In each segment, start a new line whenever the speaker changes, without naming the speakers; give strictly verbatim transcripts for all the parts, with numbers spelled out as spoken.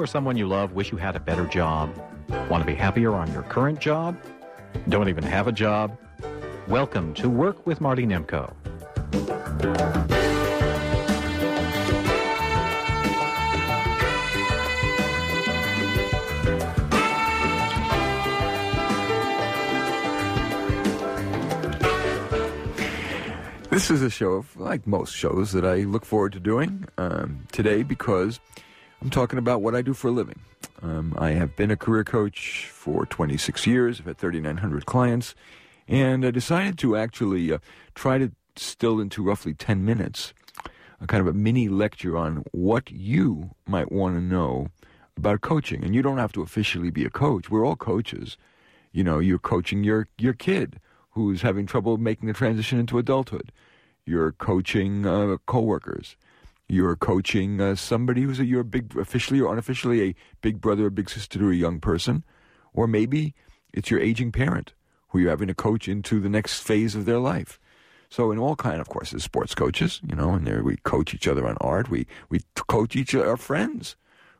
someone you love, wish you had a better job? Want to be happier on your current job? Don't even have a job? Welcome to Work with Marty Nemko.
This is a show, of, like most shows, that I look forward to doing um, today because I'm talking about what I do for a living. Um, I have been a career coach for twenty-six years. I've had thirty-nine hundred clients, and I decided to actually uh, try to distill into roughly ten minutes a kind of a mini lecture on what you might want to know about coaching. And you don't have to officially be a coach. We're all coaches. You know, you're coaching your, your kid who's having trouble making the transition into adulthood. You're coaching uh, coworkers. You're coaching uh, somebody who's a, you're a big, officially or unofficially, a big brother or big sister to a young person. Or maybe it's your aging parent who you're having to coach into the next phase of their life. So in all kind, of course, there's sports coaches, you know, and there we coach each other on art. We we coach each other, our friends.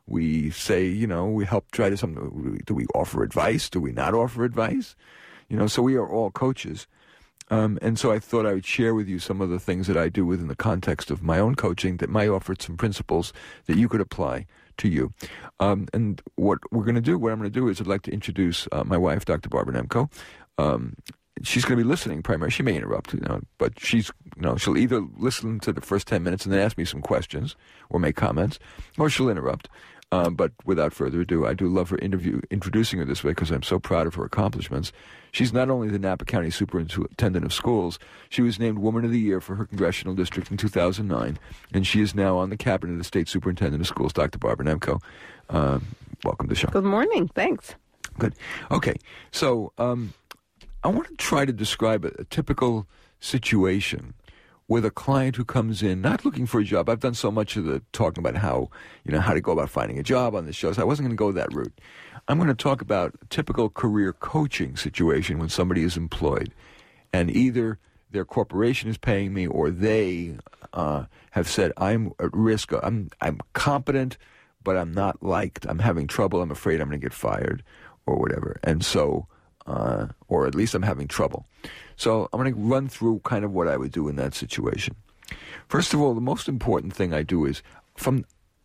We say, you know, we help try to something. Do we offer advice? Do we not offer advice? You know, so we are all coaches. Um, and so I thought I would share with you some of the things that I do within the context of my own coaching that might offer some principles that you could apply to you. Um, and what we're going to do, what I'm going to do is I'd like to introduce uh, my wife, Doctor Barbara Nemko. Um, she's going to be listening primarily. She may interrupt, you know, but she's, you know, she'll either listen to the first ten minutes and then ask me some questions or make comments, or she'll interrupt. Um, but without further ado, I do love her interview, introducing her this way because I'm so proud of her accomplishments. She's not only the Napa County Superintendent of Schools, she was named Woman of the Year for her congressional district in two thousand nine, and she is now on the cabinet of the State Superintendent of Schools, Doctor Barbara Nemko. Um, welcome to the show.
Good morning. Thanks.
Good. Okay. So um, I want to try to describe a, a typical situation with a client who comes in not looking for a job. I've done so much of the talking about how, you know, how to go about finding a job on this show, so I wasn't going to go that route. I'm going to talk about a typical career coaching situation when somebody is employed, and either their corporation is paying me or they uh, have said, I'm at risk, I'm, I'm competent, but I'm not liked, I'm having trouble, I'm afraid I'm going to get fired, or whatever. And so, uh, or at least I'm having trouble. So I'm going to run through kind of what I would do in that situation. First of all, the most important thing I do is from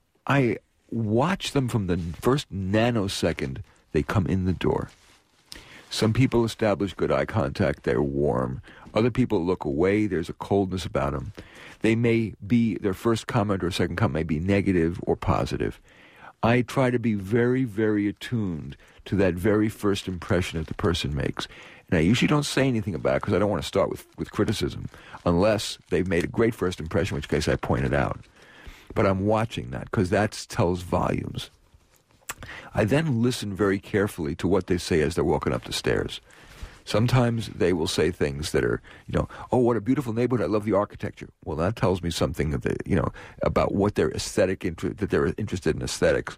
I watch them from the first nanosecond they come in the door. Some people establish good eye contact. They're warm. Other people look away. There's a coldness about them. They may be, their first comment or second comment may be negative or positive. I try to be very, very attuned to that very first impression that the person makes. And I usually don't say anything about it because I don't want to start with, with criticism unless they've made a great first impression, in which case I point it out. But I'm watching that because that tells volumes. I then listen very carefully to what they say as they're walking up the stairs. Sometimes they will say things that are, you know, oh, what a beautiful neighborhood. I love the architecture. Well, that tells me something that they, you know, about what their aesthetic interest, that they're interested in aesthetics.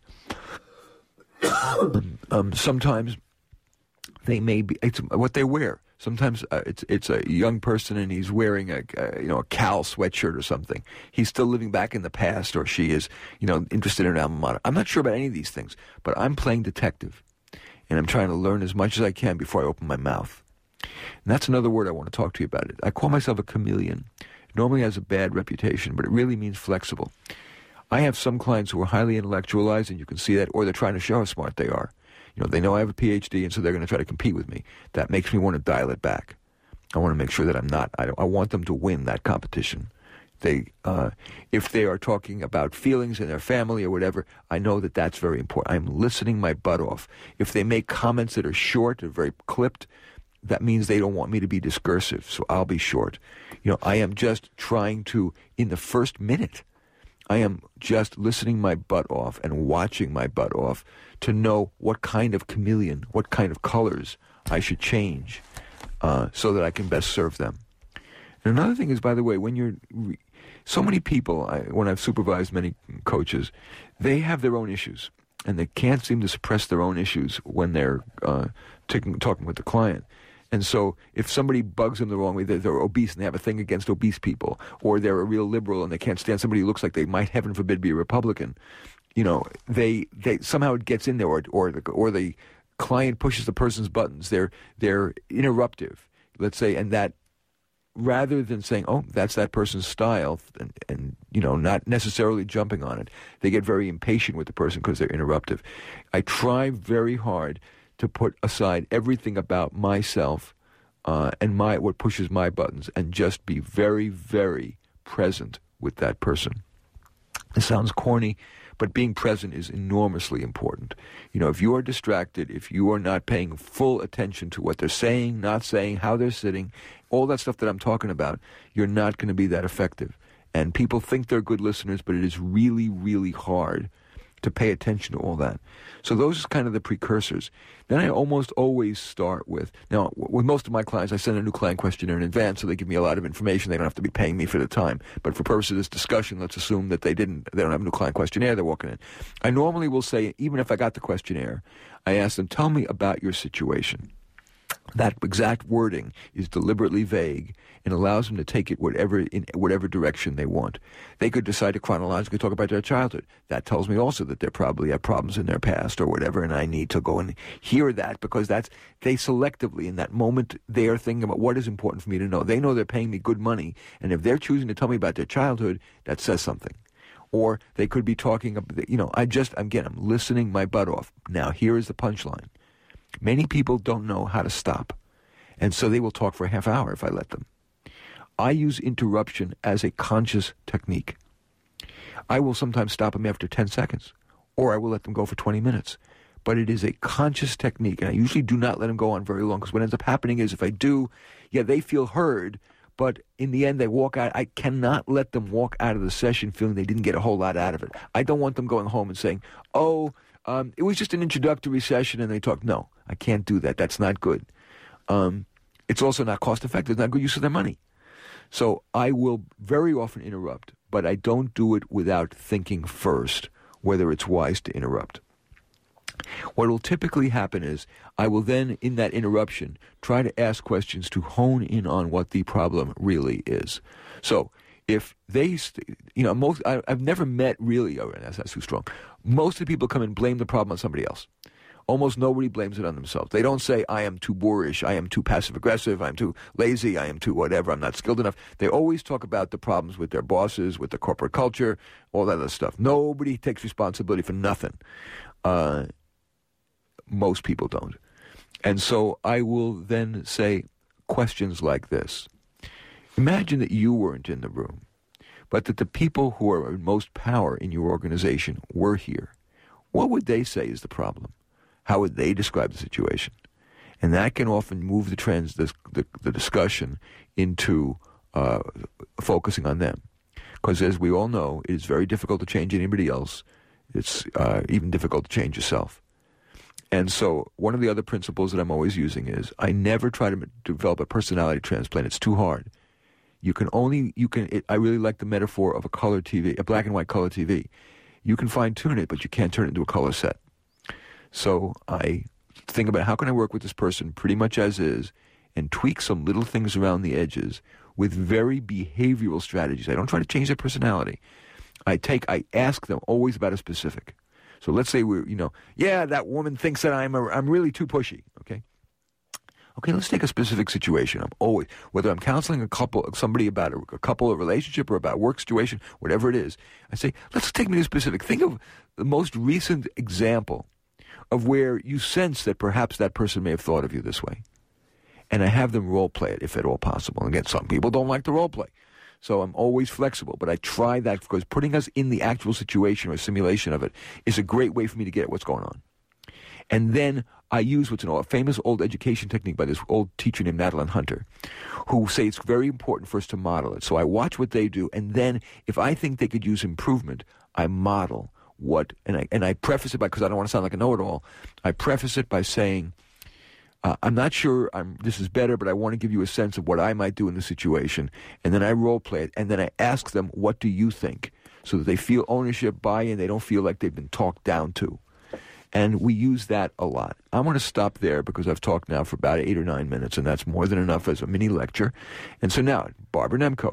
um, sometimes they may be, it's what they wear. Sometimes uh, it's it's a young person and he's wearing a, a you know a Cal sweatshirt or something. He's still living back in the past, or she is you know interested in an alma mater. I'm not sure about any of these things, but I'm playing detective, and I'm trying to learn as much as I can before I open my mouth. And that's another word I want to talk to you about. It. I call myself a chameleon. It normally has a bad reputation, but it really means flexible. I have some clients who are highly intellectualized, and you can see that, or they're trying to show how smart they are. You know, they know I have a P H D, and so they're going to try to compete with me. That makes me want to dial it back. I want to make sure that I'm not. I, don't, I want them to win that competition. They, uh, if they are talking about feelings in their family or whatever, I know that that's very important. I'm listening my butt off. If they make comments that are short or very clipped, that means they don't want me to be discursive, so I'll be short. You know, I am just trying to, in the first minute, I am just listening my butt off and watching my butt off to know what kind of chameleon, what kind of colors I should change uh, so that I can best serve them. And another thing is, by the way, when you're, re- so many people, I, when I've supervised many coaches, they have their own issues, and they can't seem to suppress their own issues when they're uh, taking, talking with the client. And so if somebody bugs them the wrong way, they're, they're obese and they have a thing against obese people, or they're a real liberal and they can't stand somebody who looks like they might, heaven forbid, be a Republican, you know, they they somehow it gets in there, or or the or the client pushes the person's buttons. They're they're interruptive, let's say, and that rather than saying, "Oh, that's that person's style," and, and you know, not necessarily jumping on it, they get very impatient with the person because they're interruptive. I try very hard to put aside everything about myself uh, and my what pushes my buttons, and just be very, very present with that person. It sounds corny, but being present is enormously important. You know, if you are distracted, if you are not paying full attention to what they're saying, not saying, how they're sitting, all that stuff that I'm talking about, you're not going to be that effective. And people think they're good listeners, but it is really, really hard to pay attention to all that. So those are kind of the precursors. Then I almost always start with, now with most of my clients, I send a new client questionnaire in advance, so they give me a lot of information. They don't have to be paying me for the time. But for purposes of this discussion, let's assume that they didn't, they don't have a new client questionnaire, they're walking in. I normally will say, even if I got the questionnaire, I ask them, tell me about your situation. That exact wording is deliberately vague and allows them to take it whatever in whatever direction they want. They could decide to chronologically talk about their childhood. That tells me also that they probably have problems in their past or whatever, and I need to go and hear that, because that's they selectively, in that moment, they are thinking about what is important for me to know. They know they're paying me good money, and if they're choosing to tell me about their childhood, that says something. Or they could be talking about, you know, I just, again, I'm listening my butt off. Now, here is the punchline. Many people don't know how to stop, and so they will talk for a half hour if I let them. I use interruption as a conscious technique. I will sometimes stop them after ten seconds, or I will let them go for twenty minutes. But it is a conscious technique, and I usually do not let them go on very long, because what ends up happening is if I do, yeah, they feel heard, but in the end they walk out. I cannot let them walk out of the session feeling they didn't get a whole lot out of it. I don't want them going home and saying, oh, um, it was just an introductory session and they talk. No, I can't do that. That's not good. Um, it's also not cost effective. It's not good use of their money. So I will very often interrupt, but I don't do it without thinking first whether it's wise to interrupt. What will typically happen is I will then, in that interruption, try to ask questions to hone in on what the problem really is. So if they, st- you know, most I, I've never met really, oh, that's, that's too strong. Most of the people come and blame the problem on somebody else. Almost nobody blames it on themselves. They don't say, I am too boorish, I am too passive-aggressive, I'm too lazy, I am too whatever, I'm not skilled enough. They always talk about the problems with their bosses, with the corporate culture, all that other stuff. Nobody takes responsibility for nothing. Uh, most people don't. And so I will then say questions like this. Imagine that you weren't in the room, but that the people who are in most power in your organization were here. What would they say is the problem? How would they describe the situation? And that can often move the trends, the, the, the discussion into uh, focusing on them. Because as we all know, it is very difficult to change anybody else. It's uh, even difficult to change yourself. And so one of the other principles that I'm always using is I never try to develop a personality transplant. It's too hard. You can only, you can, it, I really like the metaphor of a color T V, a black and white color T V. You can fine tune it, but you can't turn it into a color set. So I think about how can I work with this person pretty much as is and tweak some little things around the edges with very behavioral strategies. I don't try to change their personality. I take, I ask them always about a specific. So let's say we're, you know, yeah, that woman thinks that I'm a, I'm really too pushy, okay? Okay, let's take a specific situation. I'm always, whether I'm counseling a couple, somebody about a, a couple, a relationship, or about a work situation, whatever it is, I say, let's take me to specific. Think of the most recent example of where you sense that perhaps that person may have thought of you this way. And I have them role play it, if at all possible. And again, some people don't like to role play. So I'm always flexible, but I try that because putting us in the actual situation or simulation of it is a great way for me to get at what's going on. And then I use what's a famous old education technique by this old teacher named Madeline Hunter, who say it's very important for us to model it. So I watch what they do, and then if I think they could use improvement, I model what, and I and I preface it by, because I don't want to sound like a know-it-all, I preface it by saying, uh, I'm not sure I'm, this is better, but I want to give you a sense of what I might do in this situation. And then I role play it, and then I ask them, what do you think? So that they feel ownership, buy-in, they don't feel like they've been talked down to. And we use that a lot. I'm going to stop there because I've talked now for about eight or nine minutes, and that's more than enough as a mini lecture. And so now, Barbara Nemko,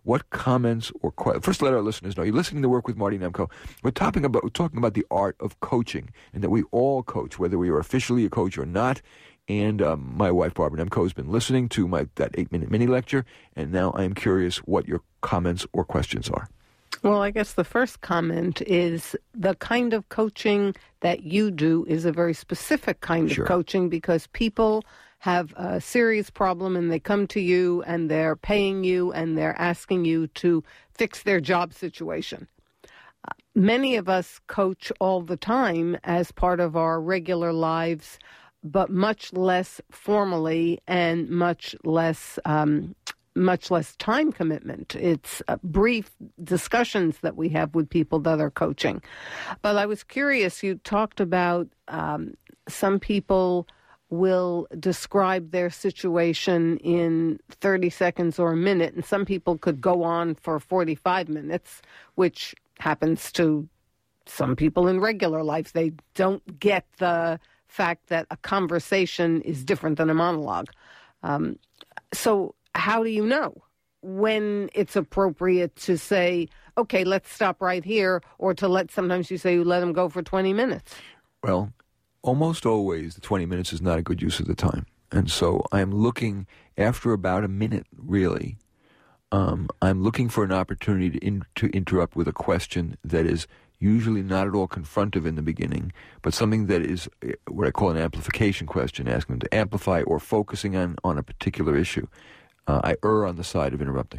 what comments or que- first let our listeners know you're listening to Work with Marty Nemko. We're talking about we're talking about the art of coaching, and that we all coach, whether we are officially a coach or not. And um, my wife Barbara Nemko has been listening to my that eight minute mini lecture, and now I am curious what your comments or questions are.
Well, I guess the first comment is the kind of coaching that you do is a very specific kind
Sure.
of coaching, because people have a serious problem and they come to you and they're paying you and they're asking you to fix their job situation. Uh, many of us coach all the time as part of our regular lives, but much less formally and much less um much less time commitment. It's uh, brief discussions that we have with people that are coaching. But I was curious, you talked about um, some people will describe their situation in thirty seconds or a minute, and some people could go on for forty-five minutes, which happens to some people in regular life. They don't get the fact that a conversation is different than a monologue. Um, so how do you know when it's appropriate to say, okay, let's stop right here, or to let, sometimes you say you let them go for twenty minutes?
Well, almost always the twenty minutes is not a good use of the time. And so I'm looking, after about a minute, really, um, I'm looking for an opportunity to, in, to interrupt with a question that is usually not at all confrontive in the beginning, but something that is what I call an amplification question, asking them to amplify or focusing on, on a particular issue. Uh, I err on the side of interrupting.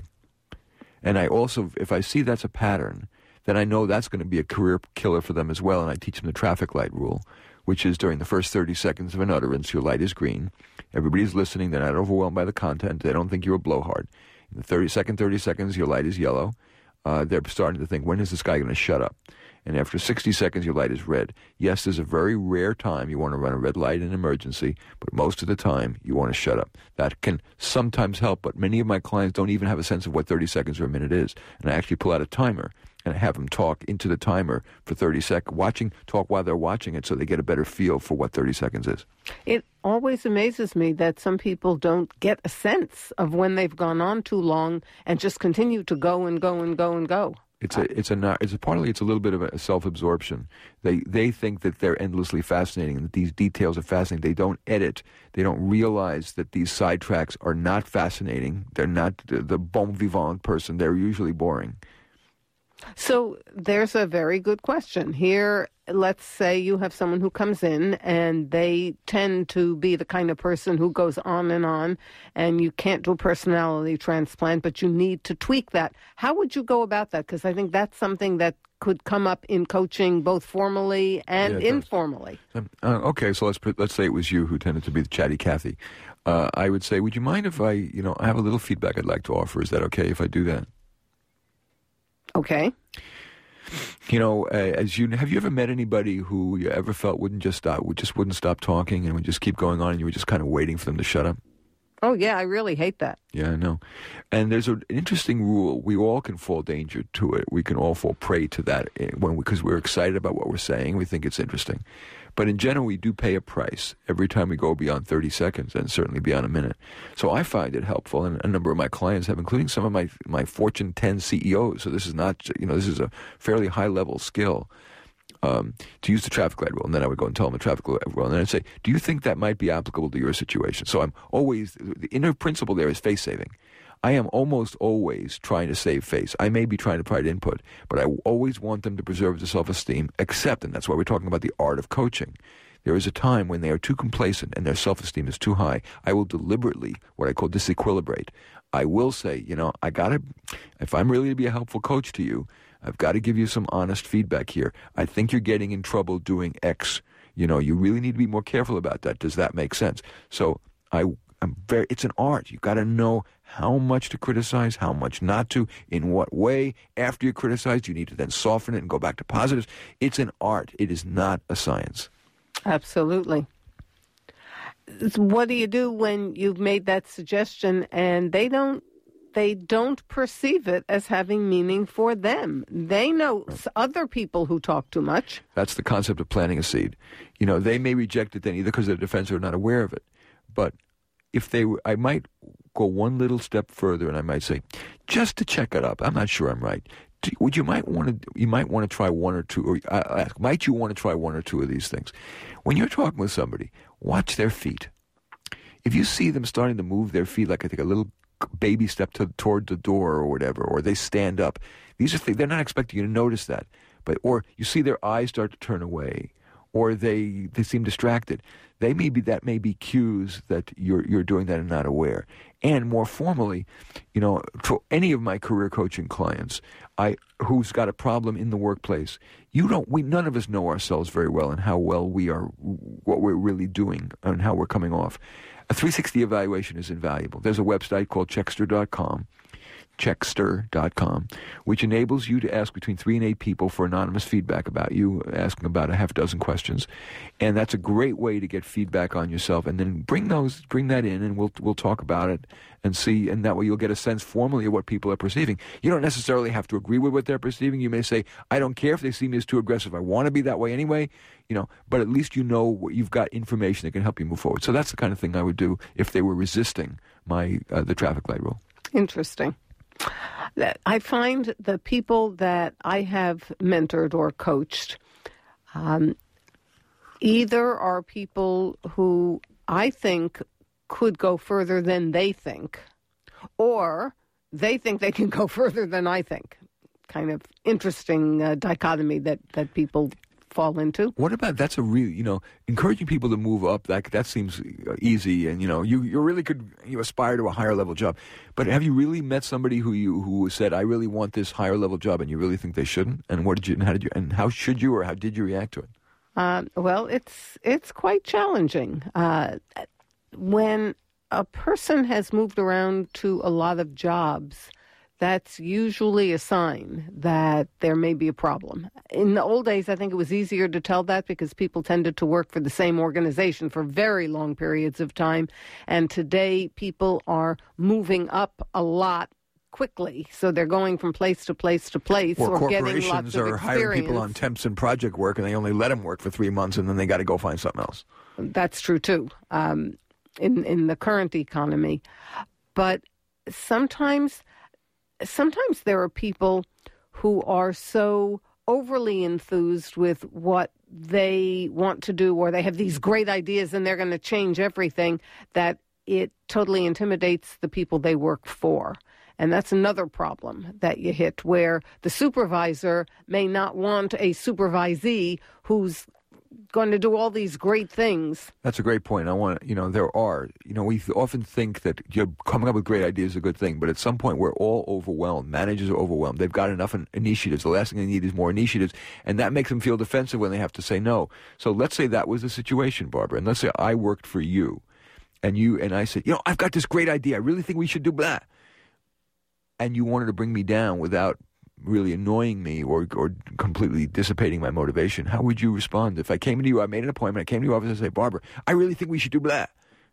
And I also, if I see that's a pattern, then I know that's going to be a career killer for them as well, and I teach them the traffic light rule, which is during the first thirty seconds of an utterance, your light is green. Everybody's listening. They're not overwhelmed by the content. They don't think you're a blowhard. In the thirty second, thirty seconds, your light is yellow. Uh, they're starting to think, when is this guy going to shut up? And after sixty seconds, your light is red. Yes, there's a very rare time you want to run a red light in an emergency, but most of the time, you want to shut up. That can sometimes help, but many of my clients don't even have a sense of what thirty seconds or a minute is. And I actually pull out a timer and I have them talk into the timer for thirty seconds, watching, talk while they're watching it so they get a better feel for what thirty seconds is.
It always amazes me that some people don't get a sense of when they've gone on too long and just continue to go and go and go and go.
It's a, it's a, it's a, partly it's a little bit of a self-absorption. They, they think that they're endlessly fascinating and that these details are fascinating. They don't edit. They don't realize that these sidetracks are not fascinating. They're not the, the bon vivant person. They're usually boring.
So there's a very good question here. Let's say you have someone who comes in and they tend to be the kind of person who goes on and on, and you can't do a personality transplant, but you need to tweak that. How would you go about that? Because I think that's something that could come up in coaching both formally and
yeah,
informally.
Um, uh, okay, so let's let's say it was you who tended to be the chatty Cathy. Uh, I would say, would you mind if I, you know, I have a little feedback I'd like to offer. Is that okay if I do that?
Okay.
You know, uh, as you have you ever met anybody who you ever felt wouldn't just stop, would just wouldn't stop talking and would just keep going on, and you were just kind of waiting for them to shut up?
Oh yeah, I really hate that.
Yeah, I know. And there's a, an interesting rule. We all can fall danger to it. We can all fall prey to that when because we, we're excited about what we're saying. We think it's interesting. But in general, we do pay a price every time we go beyond thirty seconds, and certainly beyond a minute. So I find it helpful, and a number of my clients have, including some of my my Fortune ten C E Os. So this is not, you know, this is a fairly high level skill. Um, to use the traffic light rule, and then I would go and tell them the traffic light rule, and then I'd say, do you think that might be applicable to your situation? So I'm always, the inner principle there is face saving. I am almost always trying to save face. I may be trying to provide input, but I always want them to preserve their self-esteem, except, and that's why we're talking about the art of coaching. There is a time when they are too complacent and their self-esteem is too high. I will deliberately, what I call disequilibrate. I will say, you know, I got to, if I'm really to be a helpful coach to you, I've got to give you some honest feedback here. I think you're getting in trouble doing X. You know, you really need to be more careful about that. Does that make sense? So I, I'm very, it's an art. You've got to know how much to criticize, how much not to, in what way. After you're criticized, you need to then soften it and go back to positives. It's an art. It is not a science.
Absolutely. What do you do when you've made that suggestion and they don't they don't perceive it as having meaning for them? They know right. Other people who talk too much.
That's the concept of planting a seed. You know, they may reject it then either because they're defensive or not aware of it. But if they, I might go one little step further, and I might say, just to check it up, I'm not sure I'm right. Do, would you might want to you might want to try one or two, or I ask, might you want to try one or two of these things? When you're talking with somebody, watch their feet. If you see them starting to move their feet, like I think a little baby step to, toward the door or whatever, or they stand up, these are things, they're not expecting you to notice that. But or you see their eyes start to turn away, or they they seem distracted. They may be that may be cues that you're you're doing that and not aware. And more formally, you know, to any of my career coaching clients, I who's got a problem in the workplace, you don't we none of us know ourselves very well and how well we are, what we're really doing and how we're coming off. A three sixty evaluation is invaluable. There's a website called Checkster dot com, Checkster dot com, which enables you to ask between three and eight people for anonymous feedback about you, asking about a half dozen questions. And that's a great way to get feedback on yourself. And then bring those, bring that in, and we'll we'll talk about it and see. And that way you'll get a sense formally of what people are perceiving. You don't necessarily have to agree with what they're perceiving. You may say, I don't care if they see me as too aggressive. I want to be that way anyway. You know, but at least you know what you've got information that can help you move forward. So that's the kind of thing I would do if they were resisting my uh, the traffic light rule.
Interesting. I find the people that I have mentored or coached um, either are people who I think could go further than they think, or they think they can go further than I think. Kind of interesting uh, dichotomy that, that people fall into.
What about, that's a really, you know, encouraging people to move up, that that seems easy, and, you know, you, you really could, you aspire to a higher level job. But have you really met somebody who you who said, I really want this higher level job, and you really think they shouldn't? And what did you, and how did you, and how should you, or how did you react to it?
Uh, well, it's, it's quite challenging. Uh, when a person has moved around to a lot of jobs, that's usually a sign that there may be a problem. In the old days, I think it was easier to tell that because people tended to work for the same organization for very long periods of time. And today, people are moving up a lot quickly. So they're going from place to place to place,
or,
or getting lots of
corporations are hiring people on temps and project work, and they only let them work for three months, and then they got to go find something else.
That's true, too, um, in, in the current economy. But sometimes... Sometimes there are people who are so overly enthused with what they want to do, or they have these great ideas and they're going to change everything, that it totally intimidates the people they work for. And that's another problem that you hit, where the supervisor may not want a supervisee who's going to do all these great things. That's
a great point. I want to, you know, there are, you know, we often think that you're coming up with great ideas is a good thing, but at some point we're all overwhelmed. Managers are overwhelmed. They've got enough initiatives. The last thing they need is more initiatives, and that makes them feel defensive when they have to say no. So let's say that was the situation, Barbara, and let's say I worked for you, and you and I said, you know, I've got this great idea. I really think we should do blah. And you wanted to bring me down without really annoying me or or completely dissipating my motivation. How would you respond? If I came to you, I made an appointment, I came to your office and said, Barbara, I really think we should do blah,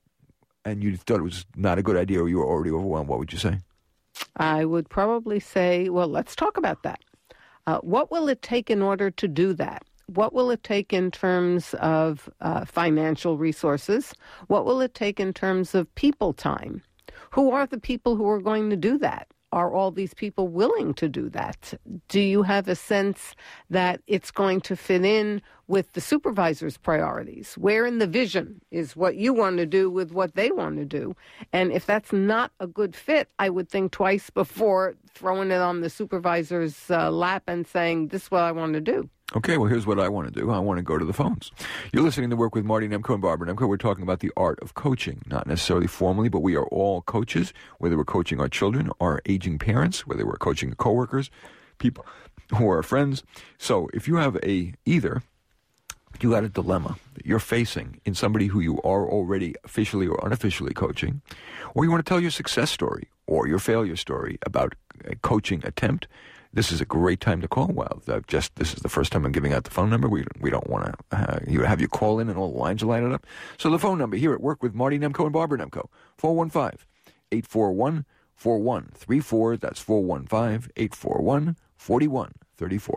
and you thought it was not a good idea, or you were already overwhelmed, what would you say?
I would probably say, well, let's talk about that. Uh, what will it take in order to do that? What will it take in terms of uh, financial resources? What will it take in terms of people time? Who are the people who are going to do that? Are all these people willing to do that? Do you have a sense that it's going to fit in with the supervisor's priorities? Where in the vision is what you want to do with what they want to do? And if that's not a good fit, I would think twice before throwing it on the supervisor's uh, lap and saying, this is what I want to do.
Okay, well, here's what I want to do. I want to go to the phones. You're listening to Work with Marty Nemko and Barbara Nemko. We're talking about the art of coaching, not necessarily formally, but we are all coaches, whether we're coaching our children, our aging parents, whether we're coaching coworkers, people who are our friends. So if you have a either, you got a dilemma that you're facing in somebody who you are already officially or unofficially coaching, or you want to tell your success story or your failure story about a coaching attempt, this is a great time to call. Well, just this is the first time I'm giving out the phone number. We we don't want to uh, you have you call in and all the lines are lighted up. So the phone number here at Work with Marty Nemko and Barbara Nemko, four one five, eight four one, four one three four. That's four one five, eight four one, four one three four.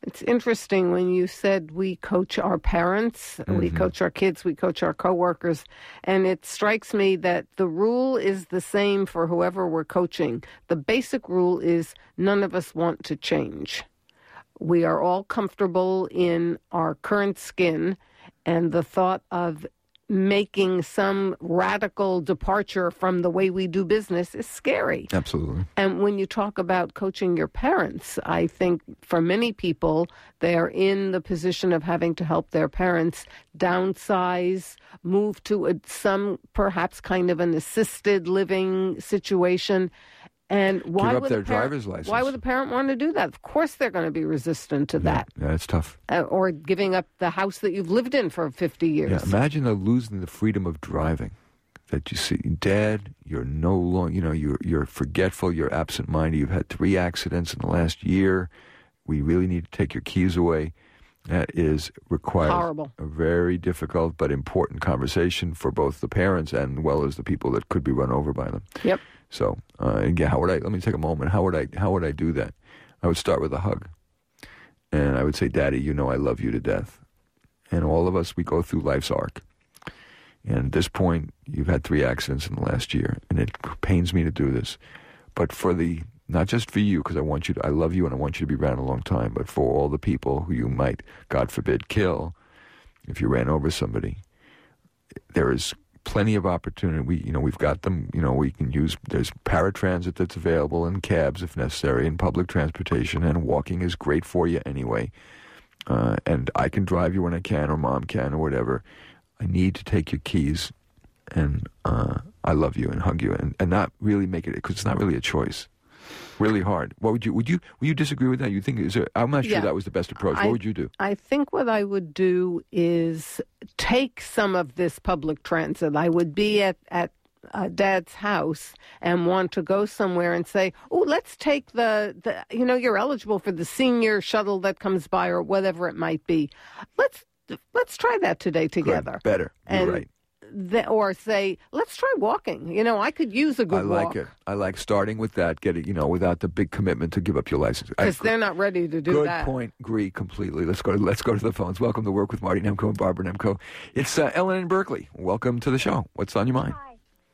It's interesting when you said we coach our parents, mm-hmm. we coach our kids, we coach our coworkers, and it strikes me that the rule is the same for whoever we're coaching. The basic rule is none of us want to change. We are all comfortable in our current skin, and the thought of making some radical departure from the way we do business is scary.
Absolutely.
And when you talk about coaching your parents, I think for many people, they're in the position of having to help their parents downsize, move to a, some perhaps kind of an assisted living situation. And why
Give up
would
their
a parent,
driver's license.
Why would a parent want to do that? Of course they're going to be resistant to
yeah,
that.
Yeah, it's tough.
Uh, or giving up the house that you've lived in for fifty years.
Yeah, imagine the losing the freedom of driving. That you see, Dad, you're no longer, you know, you're you're forgetful, you're absent-minded. You've had three accidents in the last year. We really need to take your keys away. That is requires
Horrible.
a very difficult but important conversation for both the parents and well as the people that could be run over by them.
Yep.
So, uh, yeah, how would I, let me take a moment. How would I, how would I do that? I would start with a hug. And I would say, Daddy, you know I love you to death. And all of us, we go through life's arc. And at this point, you've had three accidents in the last year. And it pains me to do this. But for the, not just for you, because I want you to, I love you and I want you to be around a long time, but for all the people who you might, God forbid, kill if you ran over somebody, there is plenty of opportunity. We, you know, we've got them. You know, we can use. There's paratransit that's available, and cabs if necessary, and public transportation. And walking is great for you anyway. Uh, and I can drive you when I can, or Mom can, or whatever. I need to take your keys, and uh, I love you and hug you, and, and not really make it because it's not really a choice. Really hard. What would you would you would you disagree with that? You think is there, I'm not sure
yeah.
that was the best approach. What
I,
would you do?
I think what I would do is take some of this public transit. I would be at at uh, Dad's house and want to go somewhere and say, "Oh, let's take the the you know you're eligible for the senior shuttle that comes by or whatever it might be. Let's let's try that today together."
Good. Better. You're
and,
right.
The, or say, let's try walking. You know, I could use a good
I like
walk.
it. I like starting with that, getting, you know, without the big commitment to give up your license.
Because they're not ready to do
good
that.
Good point. Agree completely. Let's go to, let's go to the phones. Welcome to Work with Marty Nemko and Barbara Nemko. It's uh, Ellen in Berkeley. Welcome to the show. What's on your mind?
Hi.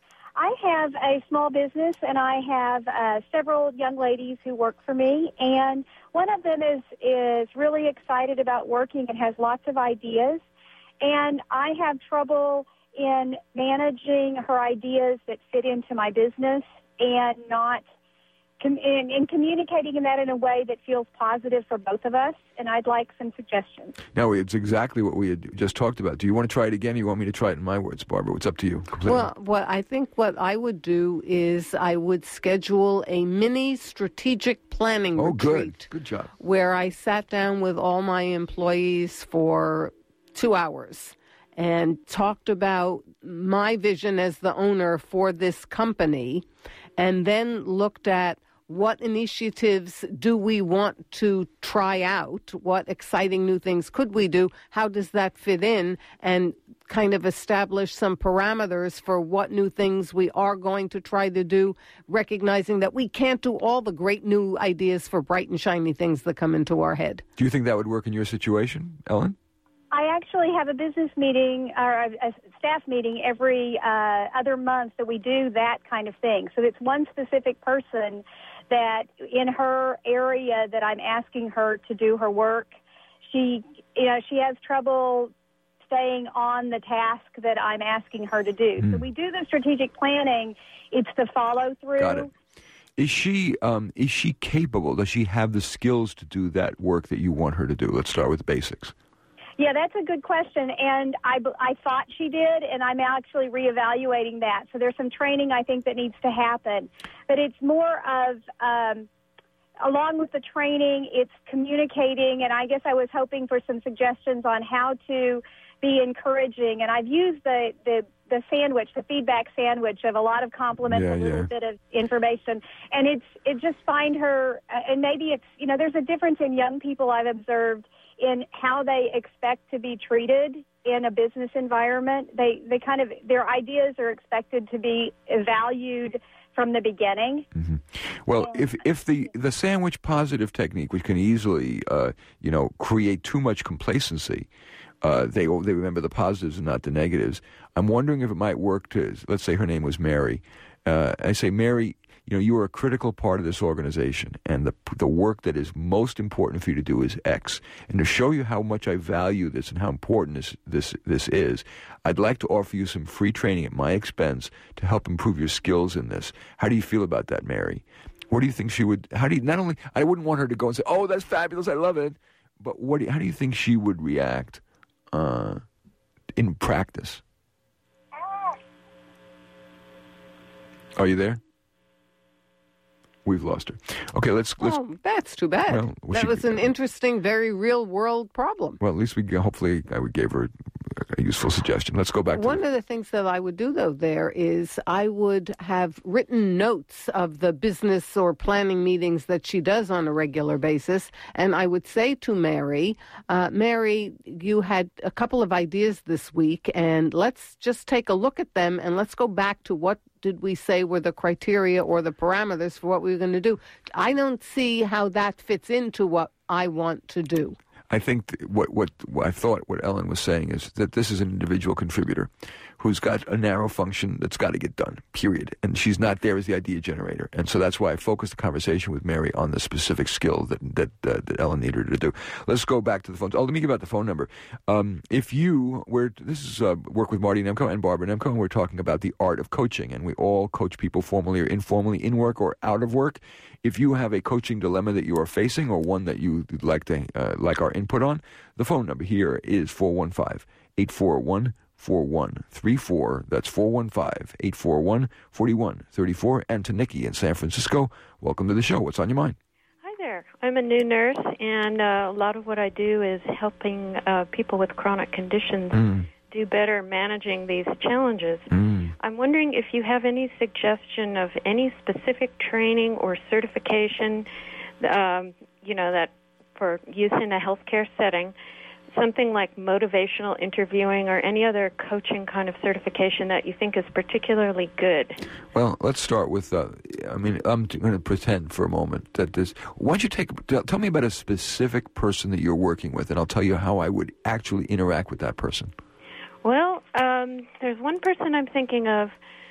I have a small business, and I have uh, several young ladies who work for me, and one of them is, is really excited about working and has lots of ideas, and I have trouble in managing her ideas that fit into my business and not com- in, in communicating that in a way that feels positive for both of us, and I'd like some suggestions.
No, it's exactly what we had just talked about. Do you want to try it again, or you want me to try it in my words, Barbara? It's up to you. Completely.
Well, what I think what I would do is I would schedule a mini strategic planning
oh,
retreat.
good. Good job.
Where I sat down with all my employees for two hours and talked about my vision as the owner for this company, and then looked at what initiatives do we want to try out, what exciting new things could we do, how does that fit in, and kind of establish some parameters for what new things we are going to try to do, recognizing that we can't do all the great new ideas for bright and shiny things that come into our head.
Do you think that would work in your situation, Ellen?
I actually have a business meeting or a, a staff meeting every uh, other month that we do that kind of thing. So it's one specific person that in her area that I'm asking her to do her work. She, you know, she has trouble staying on the task that I'm asking her to do. Mm. So we do the strategic planning. It's the follow through.
Got it. Is she um, is she capable? Does she have the skills to do that work that you want her to do? Let's start with the basics.
Yeah, that's a good question, and I, I thought she did, and I'm actually reevaluating that. So there's some training I think that needs to happen. But it's more of, um, along with the training, it's communicating, and I guess I was hoping for some suggestions on how to be encouraging. And I've used the, the, the sandwich, the feedback sandwich of a lot of compliments,
yeah,
a little
yeah.
bit of information. And it's it just find her, uh, and maybe it's, you know, there's a difference in young people I've observed in how they expect to be treated in a business environment. They they kind of, their ideas are expected to be valued from the beginning.
Mm-hmm. Well,
And
if if the, the sandwich positive technique, which can easily, uh, you know, create too much complacency, uh, they they remember the positives and not the negatives. I'm wondering if it might work to, let's say her name was Mary. Uh, I say, Mary, you know, you are a critical part of this organization, and the the work that is most important for you to do is X. And to show you how much I value this and how important this this this is, I'd like to offer you some free training at my expense to help improve your skills in this. How do you feel about that, Mary? What do you think she would? How do you? Not only I wouldn't want her to go and say, "Oh, that's fabulous, I love it," but what? Do you, how do you think she would react uh, in practice? Are you there? We've lost her. Okay, let's... let's
Oh, that's too bad.
Well, we
that
should-
was an interesting, very real-world problem.
Well, at least we hopefully I would gave her a useful suggestion. Let's go back to
One
the,
of the things that I would do, though, there is I would have written notes of the business or planning meetings that she does on a regular basis, and I would say to Mary, uh, Mary, you had a couple of ideas this week, and let's just take a look at them, and let's go back to what did we say were the criteria or the parameters for what we were going to do. I don't see how that fits into what I want to do.
I think th- what, what what I thought what Ellen was saying is that this is an individual contributor who's got a narrow function that's got to get done, period. And she's not there as the idea generator. And so that's why I focused the conversation with Mary on the specific skill that that, uh, that Ellen needed her to do. Let's go back to the phone. Oh, let me give out the phone number. Um, if you were, this is uh, Work with Marty Nemko and Barbara Nemko, and we're talking about the art of coaching. And we all coach people formally or informally, in work or out of work. If you have a coaching dilemma that you are facing or one that you'd like to uh, like our input on, the phone number here is four one five, eight four one, four one three four. That's four one five, eight four one, four one three four. And to Nikki in San Francisco, welcome to the show. What's on your mind?
Hi there. I'm a new nurse, and uh, a lot of what I do is helping uh, people with chronic conditions
Mm.
do better managing these challenges.
Mm.
I'm wondering if you have any suggestion of any specific training or certification, um, you know, that for use in a healthcare setting, something like motivational interviewing or any other coaching kind of certification that you think is particularly good.
Well, let's start with, uh, I mean, I'm going to pretend for a moment that this, why don't you take, tell me about a specific person that you're working with, and I'll tell you how I would actually interact with that person.
Well, um, there's one person I'm thinking of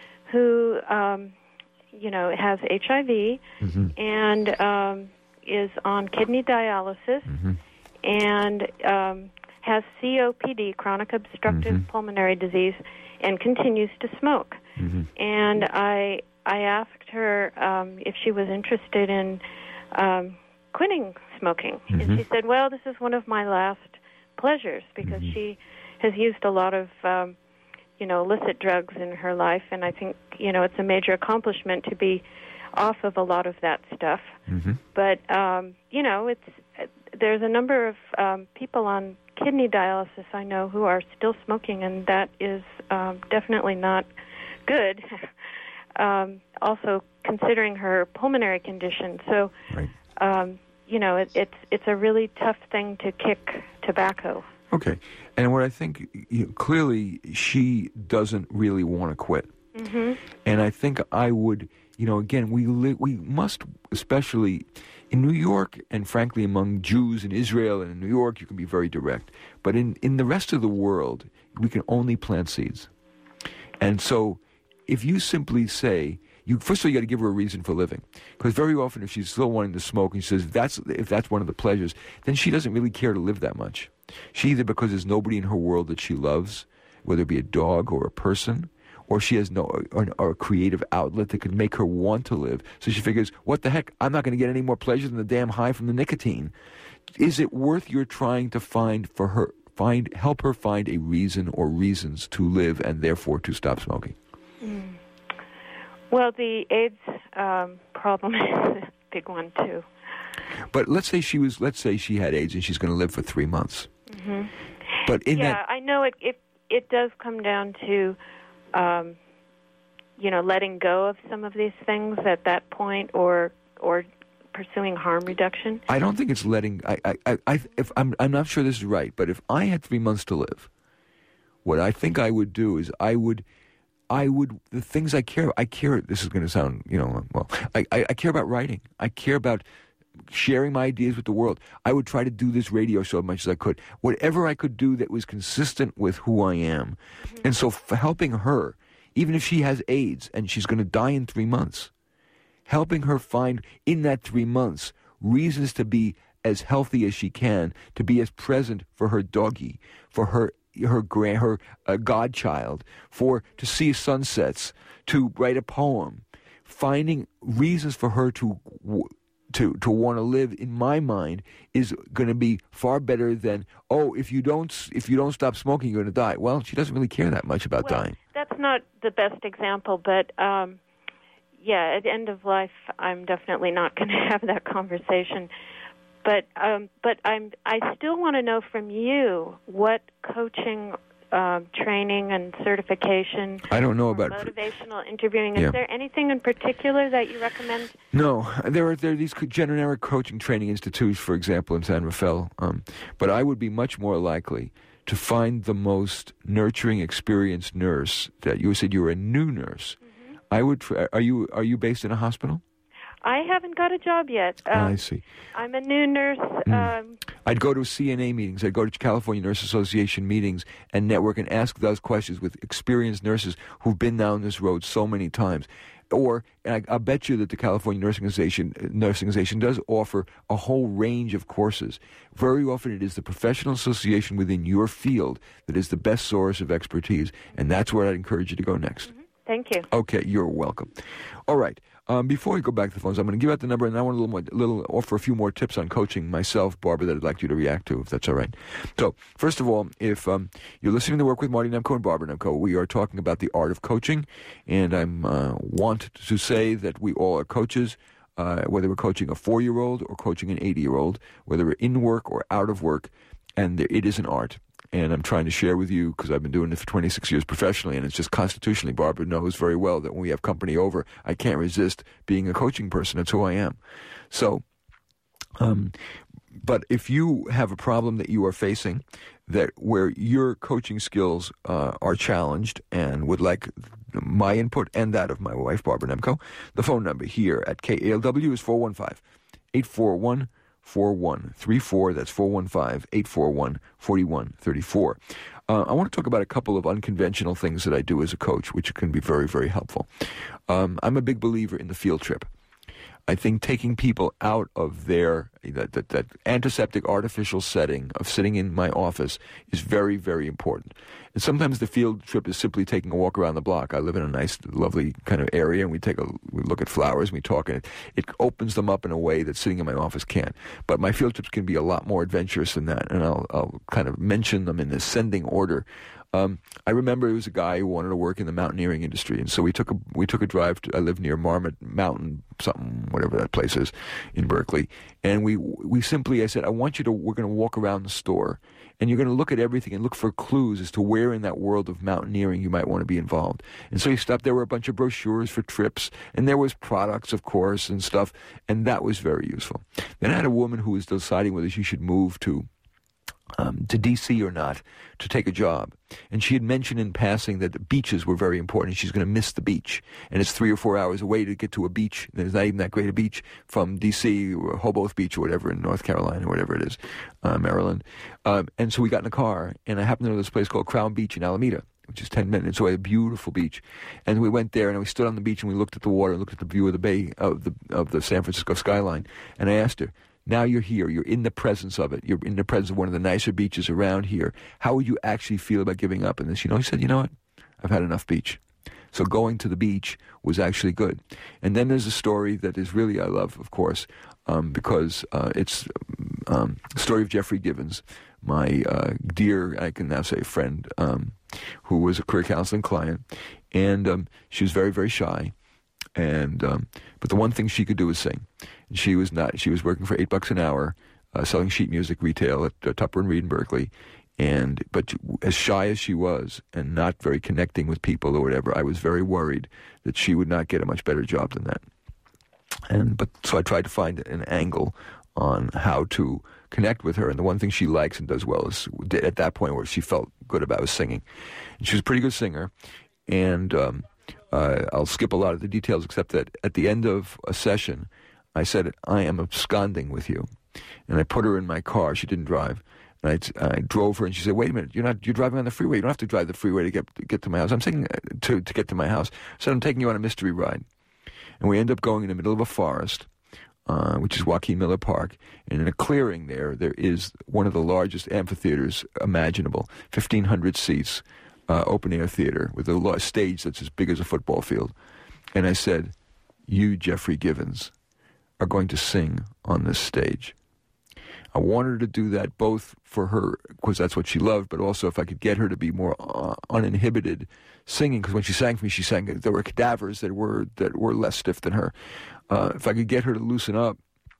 who, um, you know, has H I V
Mm-hmm.
and um, is on kidney dialysis
Mm-hmm.
and um, has C O P D, chronic obstructive
Mm-hmm.
pulmonary disease, and continues to smoke.
Mm-hmm.
And I I asked her um, if she was interested in um, quitting smoking,
Mm-hmm.
and she said, "Well, this is one of my last pleasures because
Mm-hmm.
she has used a lot of, um, you know, illicit drugs in her life, and I think, you know, it's a major accomplishment to be off of a lot of that stuff.
Mm-hmm.
But, um, you know, it's there's a number of um, people on kidney dialysis I know who are still smoking, and that is um, definitely not good. um, also, considering her pulmonary condition. So,
Right.
um, you know, it, it's it's a really tough thing to kick tobacco.
Okay. And what I think, you know, clearly she doesn't really want to quit.
Mm-hmm.
And I think I would, you know, again, we li- we must, especially in New York and frankly among Jews in Israel and in New York, you can be very direct. But in, in the rest of the world, we can only plant seeds. And so if you simply say, you first of all, you got to give her a reason for living. Because very often if she's still wanting to smoke and she says that's if that's one of the pleasures, then she doesn't really care to live that much. She either because there's nobody in her world that she loves, whether it be a dog or a person, or she has no or, or a creative outlet that could make her want to live. So she figures, what the heck, I'm not going to get any more pleasure than the damn high from the nicotine. Is it worth your trying to find for her, find help her find a reason or reasons to live and therefore to stop smoking?
Mm. Well, the AIDS um, problem is a big one, too.
But let's say she was, let's say she had AIDS and she's going to live for three months.
Mm-hmm.
But in
yeah,
that,
I know it, it, it does come down to, um, you know, letting go of some of these things at that point or or pursuing harm reduction.
I don't think it's letting, I, I, I, I if I'm, I'm not sure this is right, but if I had three months to live, what I think I would do is I would, I would, the things I care about, I care, this is going to sound, you know, well, I, I, I care about writing. I care about sharing my ideas with the world. I would try to do this radio show as much as I could. Whatever I could do that was consistent with who I am. Mm-hmm. And so for helping her, even if she has AIDS and she's going to die in three months, helping her find in that three months reasons to be as healthy as she can, to be as present for her doggie, for her her grand, her uh, godchild, for to see sunsets, to write a poem, finding reasons for her to to to want to live. In my mind, is going to be far better than, oh, if you don't if you don't stop smoking, you're going to die. Well, she doesn't really care that much about
well,
dying.
That's not the best example, but um, yeah, at the end of life, I'm definitely not going to have that conversation. But um, but I'm I still want to know from you what coaching, uh, training, and certification.
I don't know about
motivational interviewing. Is
yeah.
there anything in particular that you recommend?
No, there are there are these generic coaching training institutes, for example, in San Rafael. Um, but I would be much more likely to find the most nurturing, experienced nurse. That you said you were a new nurse. Mm-hmm. I would. Are you are you based in a hospital?
I haven't got a job yet. Um,
I see.
I'm a new nurse.
Mm.
Um,
I'd go to C N A meetings. I'd go to California Nurse Association meetings and network and ask those questions with experienced nurses who've been down this road so many times. Or, and I, I bet you that the California Nursing Association, Nursing Association does offer a whole range of courses. Very often it is the professional association within your field that is the best source of expertise. And that's where I'd encourage you to go next.
Mm-hmm. Thank you.
Okay, you're welcome. All right. Um, before we go back to the phones, I'm going to give out the number, and I want a little more, little offer a few more tips on coaching myself, Barbara, that I'd like you to react to, if that's all right. So, first of all, if um, you're listening to Work with Marty Nemko and Barbara Nemko, we are talking about the art of coaching, and I uh, want to say that we all are coaches, uh, whether we're coaching a four-year-old or coaching an eighty-year-old, whether we're in work or out of work, and there, it is an art. And I'm trying to share with you, because I've been doing it for twenty-six years professionally, and it's just constitutionally, Barbara knows very well that when we have company over, I can't resist being a coaching person. That's who I am. So, um, but if you have a problem that you are facing, that where your coaching skills uh, are challenged and would like my input and that of my wife, Barbara Nemko, the phone number here at K A L W is four one five, eight four one, four one three four. That's four one five, eight four one, four one three four. Uh, I want to talk about a couple of unconventional things that I do as a coach, which can be very, very helpful. Um, I'm a big believer in the field trip. I think taking people out of their, that, that, that antiseptic artificial setting of sitting in my office is very, very important. And sometimes the field trip is simply taking a walk around the block. I live in a nice, lovely kind of area, and we take a we look at flowers, and we talk, and it, it opens them up in a way that sitting in my office can't. But my field trips can be a lot more adventurous than that, and I'll, I'll kind of mention them in ascending order. Um, I remember there was a guy who wanted to work in the mountaineering industry, and so we took a we took a drive to, I live near Marmot Mountain, something, whatever that place is, in Berkeley, and we we simply, I said, I want you to, we're going to walk around the store, and you're going to look at everything and look for clues as to where in that world of mountaineering you might want to be involved. And so he stopped, there were a bunch of brochures for trips, and there was products, of course, and stuff, and that was very useful. Then I had a woman who was deciding whether she should move to Um, to D C or not, to take a job. And she had mentioned in passing that the beaches were very important. She's going to miss the beach. And it's three or four hours away to get to a beach. There's not even that great a beach from D C or Hoboth Beach or whatever in North Carolina or whatever it is, uh, Maryland. Um, and so we got in a car, and I happened to know this place called Crown Beach in Alameda, which is ten minutes away, a beautiful beach. And we went there, and we stood on the beach, and we looked at the water, and looked at the view of the bay, of the of the San Francisco skyline. And I asked her, now you're here, you're in the presence of it, you're in the presence of one of the nicer beaches around here, how would you actually feel about giving up? And then she, you know, he said, you know what, I've had enough beach. So going to the beach was actually good. And then there's a story that is really, I love, of course, um, because uh, it's um, the story of Jeffrey Givens, my uh, dear, I can now say friend, um, who was a career counseling client. And um, she was very, very shy. And um, but the one thing she could do was sing. And she was not. She was working for eight bucks an hour, uh, selling sheet music retail at uh, Tupper and Reed in Berkeley. And but as shy as she was, and not very connecting with people or whatever, I was very worried that she would not get a much better job than that. And but so I tried to find an angle on how to connect with her. And the one thing she likes and does well is at that point where she felt good about was singing. And she was a pretty good singer. And um, uh, I'll skip a lot of the details, except that at the end of a session, I said, I am absconding with you. And I put her in my car. She didn't drive. And I, I drove her, and she said, wait a minute, you're not you're driving on the freeway. You don't have to drive the freeway to get to, get to my house. I'm saying uh, to, to get to my house. I said, I'm taking you on a mystery ride. And we end up going in the middle of a forest, uh, which is Joaquin Miller Park. And in a clearing there, there is one of the largest amphitheaters imaginable, fifteen hundred seats, uh, open-air theater with a large stage that's as big as a football field. And I said, you, Jeffrey Givens, are going to sing on this stage. I wanted her to do that both for her, because that's what she loved, but also if I could get her to be more uh, uninhibited singing, because when she sang for me, she sang, there were cadavers that were that were less stiff than her. Uh, if I could get her to loosen up,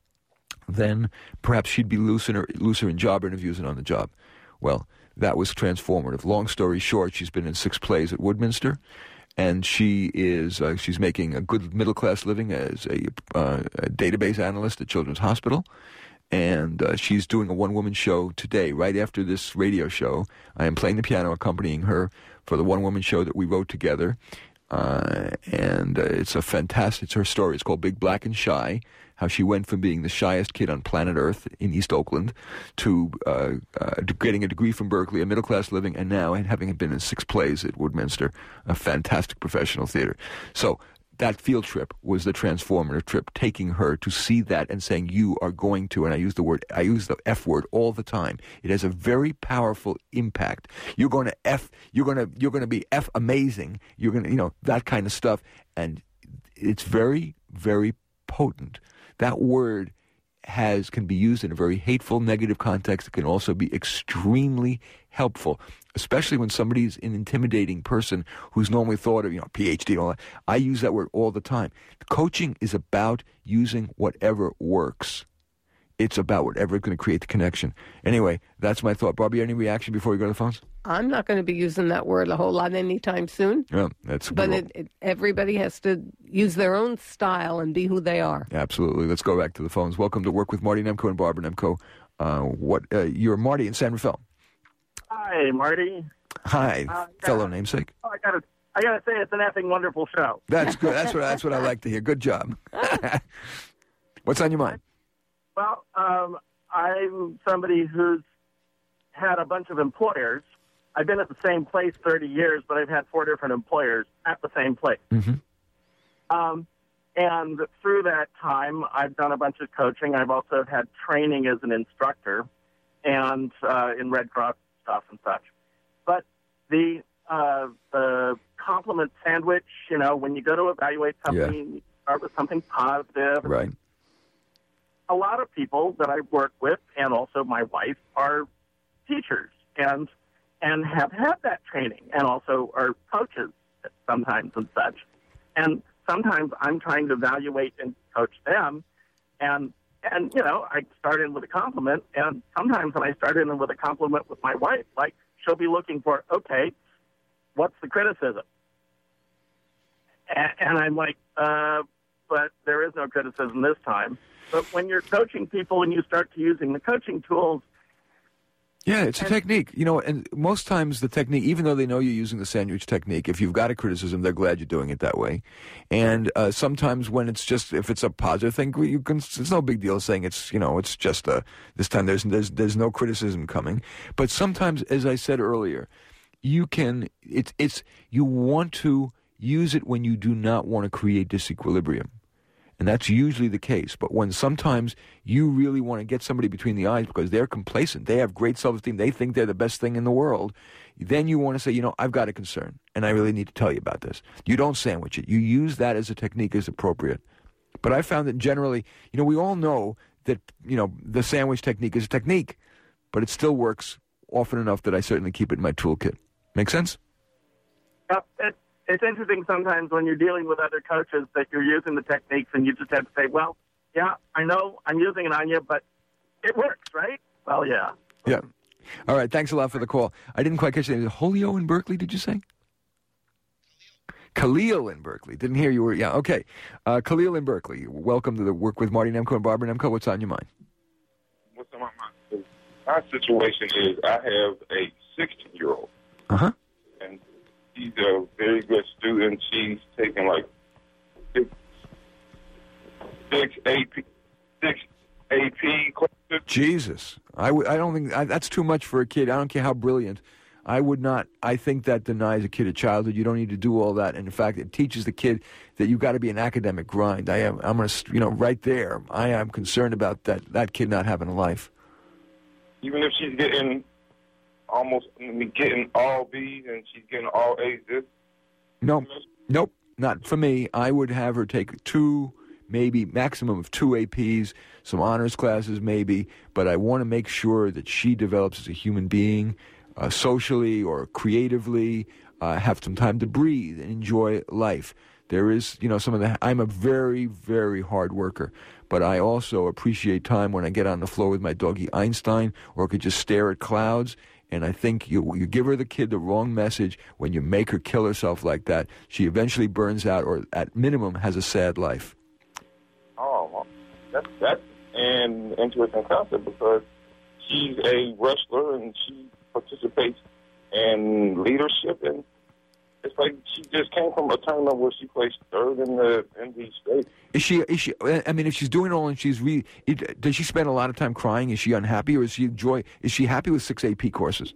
then perhaps she'd be looser, looser in job interviews and on the job. Well, that was transformative. Long story short, she's been in six plays at Woodminster, and she is uh, she's making a good middle-class living as a, uh, a database analyst at Children's Hospital. And uh, she's doing a one-woman show today, right after this radio show. I am playing the piano, accompanying her for the one-woman show that we wrote together. Uh, and uh, it's a fantastic, it's her story. It's called Big, Black, and Shy, how she went from being the shyest kid on planet Earth in East Oakland to uh, uh, getting a degree from Berkeley, a middle-class living, and now having been in six plays at Woodminster, a fantastic professional theater. So that field trip was the transformative trip, taking her to see that and saying, you are going to, and I use the word, I use the F word all the time. It has a very powerful impact. You're going to F, you're going to, you're going to be F amazing. You're going to, you know, that kind of stuff. And it's very, very potent. That word has, can be used in a very hateful, negative context. It can also be extremely helpful, especially when somebody's an intimidating person who's normally thought of, you know, P H D and all that. I use that word all the time. Coaching is about using whatever works. It's about whatever is going to create the connection. Anyway, that's my thought. Barbie, any reaction before we go to the phones?
I'm not going to be using that word a whole lot anytime soon.
Yeah, that's
But it, it, everybody has to use their own style and be who they are.
Absolutely. Let's go back to the phones. Welcome to Work with Marty Nemko and Barbara Nemko. Uh, what uh, you're Marty in San Rafael.
Hi, Marty.
Hi,
uh,
fellow namesake.
Oh, I gotta, I gotta say, it's an effing wonderful show.
That's good. That's what that's what I like to hear. Good job. What's on your mind?
Well, um, I'm somebody who's had a bunch of employers. I've been at the same place thirty years, but I've had four different employers at the same place.
Mm-hmm.
Um, and through that time, I've done a bunch of coaching. I've also had training as an instructor and uh, in Red Cross stuff and such. But the uh, the compliment sandwich, you know, when you go to evaluate something,
Yeah.
you start with something positive.
Right.
A lot of people that I work with, and also my wife, are teachers and and have had that training, and also are coaches sometimes and such. And sometimes I'm trying to evaluate and coach them, and and you know, I start in with a compliment, and sometimes when I start in with a compliment with my wife, like she'll be looking for, okay, what's the criticism? And, and I'm like, uh, but there is no criticism this time. But when you're coaching people and you start to using the coaching tools.
Yeah, it's a technique. You know, and most times the technique, even though they know you're using the sandwich technique, if you've got a criticism, they're glad you're doing it that way. And uh, sometimes when it's just, if it's a positive thing, you can, it's no big deal saying it's, you know, it's just a, this time there's, there's, there's no criticism coming. But sometimes, as I said earlier, you can, it's, it's, you want to use it when you do not want to create disequilibrium. And that's usually the case. But when sometimes you really want to get somebody between the eyes because they're complacent, they have great self-esteem, they think they're the best thing in the world, then you want to say, you know, I've got a concern, and I really need to tell you about this. You don't sandwich it. You use that as a technique as appropriate. But I found that generally, you know, we all know that, you know, the sandwich technique is a technique, but it still works often enough that I certainly keep it in my toolkit. Make sense?
Yep. It, it's interesting sometimes when you're dealing with other coaches that you're using the techniques and you just have to say, well, yeah, I know I'm using it on you, but it works, right? Well, yeah.
Yeah. All right. Thanks a lot for the call. I didn't quite catch the name. Julio in Berkeley, did you say? Khalil in Berkeley. Didn't hear you were. Yeah, okay. Uh, Khalil in Berkeley. Welcome to the Work with Marty Nemko and Barbara Nemko. What's on your mind?
What's on my mind? My situation is I have a sixteen-year-old.
Uh-huh.
And she's a very good student. She's taken like six, six A P, six A P courses.
Jesus, I, w- I don't think I, that's too much for a kid. I don't care how brilliant. I would not. I think that denies a kid a childhood. You don't need to do all that. And in fact, it teaches the kid that you've got to be an academic grind. I am. I'm gonna. You know, right there. I am concerned about that. That kid not having a life.
Even if she's getting almost I mean, getting all B's and she's getting all A's. This,
no, nope, not for me. I would have her take two, maybe maximum of two A Ps, some honors classes, maybe. But I want to make sure that she develops as a human being. Uh, socially or creatively, uh, have some time to breathe and enjoy life. There is, you know, some of the. I'm a very, very hard worker, but I also appreciate time when I get on the floor with my doggy Einstein, or could just stare at clouds. And I think you you give her the kid the wrong message when you make her kill herself like that. She eventually burns out, or at minimum has a sad life.
Oh, well, that's that's an interesting concept because she's a wrestler and she participates in leadership, and it's like she just came from a tournament where she placed third in the in the state. Is she?
Is she? I mean, if she's doing it all and she's re, it, does she spend a lot of time crying? Is she unhappy, or is she enjoy? Is she happy with six A P courses?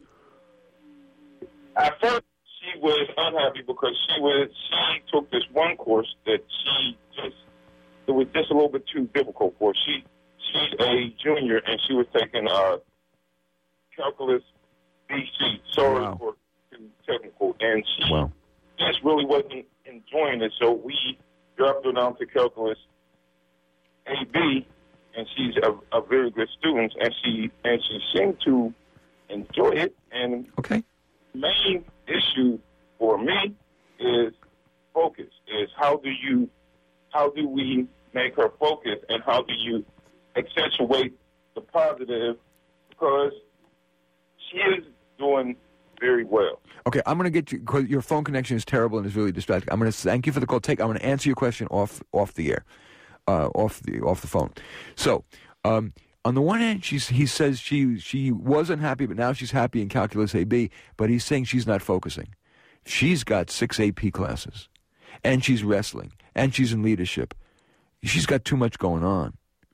At first, she was unhappy because she was she took this one course that she just it was just a little bit too difficult for her. She she's a junior and she was taking uh calculus. B C, sorry
wow.
for technical, and she
wow.
just really wasn't enjoying it, so we dropped her down to calculus A B, and she's a, a very good student, and she and she seemed to enjoy it. And
okay,
the main issue for me is focus. Is how do you how do we make her focus, and how do you accentuate the positive, because she is doing very well.
Okay, I'm going to get you, because your phone connection is terrible and is really distracting. I'm going to thank you for the call. Take, I'm going to answer your question off off the air, uh, off the off the phone. So, um, on the one hand, she's he says she she was unhappy, but now she's happy in calculus A B. But he's saying she's not focusing. She's got six A P classes, and she's wrestling, and she's in leadership. She's got too much going on.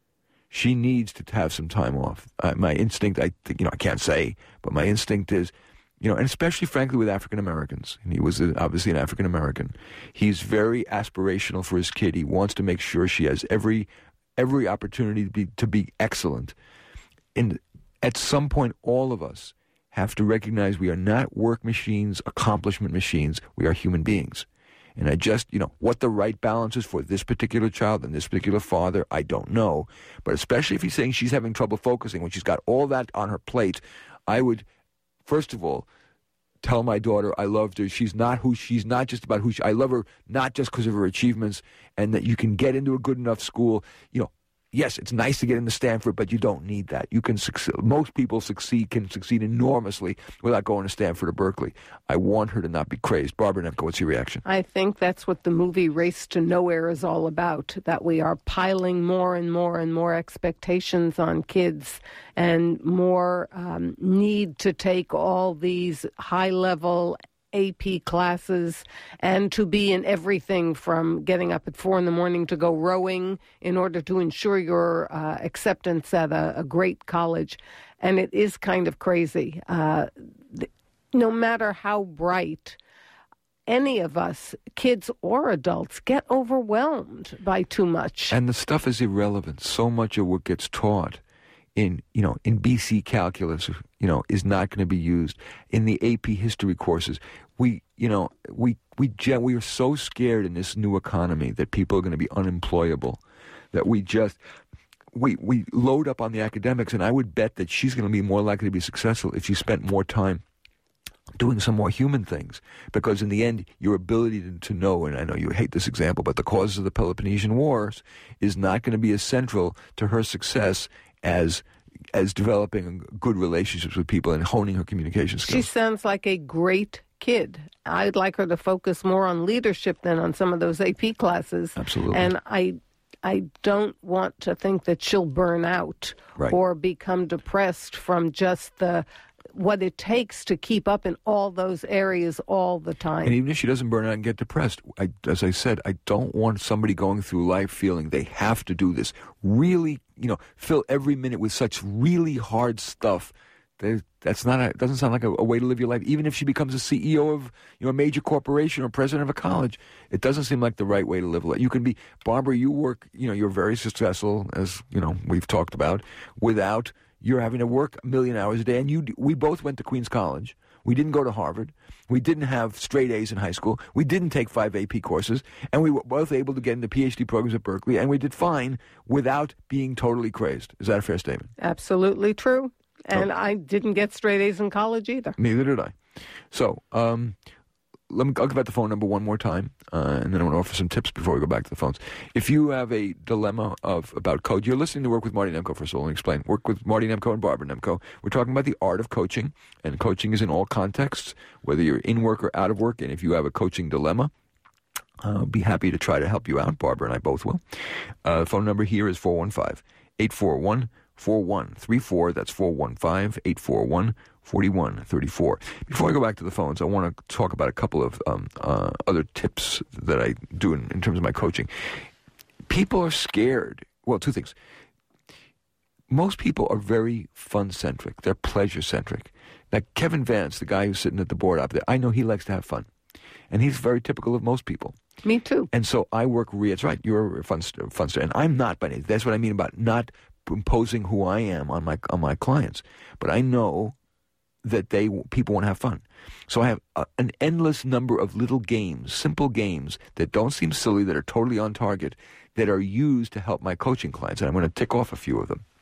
She needs to have some time off. Uh, my instinct, I think, you know, I can't say, but my instinct is, you know, and especially, frankly, with African Americans. And he was a, obviously an African American. He's very aspirational for his kid. He wants to make sure she has every every opportunity to be to be excellent. And at some point, all of us have to recognize we are not work machines, accomplishment machines. We are human beings. And I just, you know, what the right balance is for this particular child and this particular father, I don't know. But especially if he's saying she's having trouble focusing when she's got all that on her plate, I would, first of all, tell my daughter I loved her. She's not who she's not just about who she, I love her not just because of her achievements, and that you can get into a good enough school. You know, yes, it's nice to get into Stanford, but you don't need that. You can succeed. Most people succeed can succeed enormously without going to Stanford or Berkeley. I want her to not be crazed. Barbara Nemko, what's your reaction?
I think that's what the movie Race to Nowhere is all about, that we are piling more and more and more expectations on kids and more um, need to take all these high-level A P classes and to be in everything from getting up at four in the morning to go rowing in order to ensure your uh, acceptance at a, a great college. And it is kind of crazy. Uh, th- no matter how bright any of us, kids or adults, get overwhelmed by too much.
And the stuff is irrelevant. So much of what gets taught in, you know, in B C calculus, you know, is not going to be used in the A P history courses. We, you know, we we we are so scared in this new economy that people are going to be unemployable, that we just we we load up on the academics, and I would bet that she's going to be more likely to be successful if she spent more time doing some more human things. Because in the end, your ability to, to know, and I know you hate this example, but the causes of the Peloponnesian Wars is not going to be as central to her success as as developing good relationships with people and honing her communication skills.
She sounds like a great kid. I'd like her to focus more on leadership than on some of those A P classes.
Absolutely.
And I I don't want to think that she'll burn out
right.
or become depressed from just the what it takes to keep up in all those areas all the time.
And even if she doesn't burn out and get depressed, I, as I said, I don't want somebody going through life feeling they have to do this. Really, you know, fill every minute with such really hard stuff. That's not. A, doesn't sound like a, a way to live your life. Even if she becomes a C E O of, you know, a major corporation or president of a college, it doesn't seem like the right way to live life. You can be, Barbara. You work. You know, you're very successful, as you know we've talked about, without you're having to work a million hours a day. And you, we both went to Queens College. We didn't go to Harvard. We didn't have straight A's in high school. We didn't take five A P courses, and we were both able to get into P H D programs at Berkeley, and we did fine without being totally crazy. Is that a fair statement?
Absolutely true. And oh. I didn't get straight A's in college either.
Neither did I. So um, let me, I'll give out the phone number one more time, uh, and then I want to offer some tips before we go back to the phones. If you have a dilemma of about coach, you're listening to Work with Marty Nemko, first of all, and explain. Work with Marty Nemko and Barbara Nemko. We're talking about the art of coaching, and coaching is in all contexts, whether you're in work or out of work, and if you have a coaching dilemma, I'll uh, be happy to try to help you out. Barbara and I both will. Uh, the phone number here is four one five, eight four one, four one three four. That's four one five, eight four one, four one three four. Before I go back to the phones, I want to talk about a couple of um, uh, other tips that I do in, in terms of my coaching. People are scared. Well, two things. Most people are very fun-centric. They're pleasure-centric. Like Kevin Vance, the guy who's sitting at the board up there, I know he likes to have fun. And he's very typical of most people.
Me too.
And so I work, re- it's right, you're a fun, funster, and I'm not by any. That's what I mean about not imposing who I am on my on my clients. But I know that they people want to have fun. So I have a, an endless number of little games, simple games that don't seem silly, that are totally on target, that are used to help my coaching clients. And I'm going to tick off a few of them.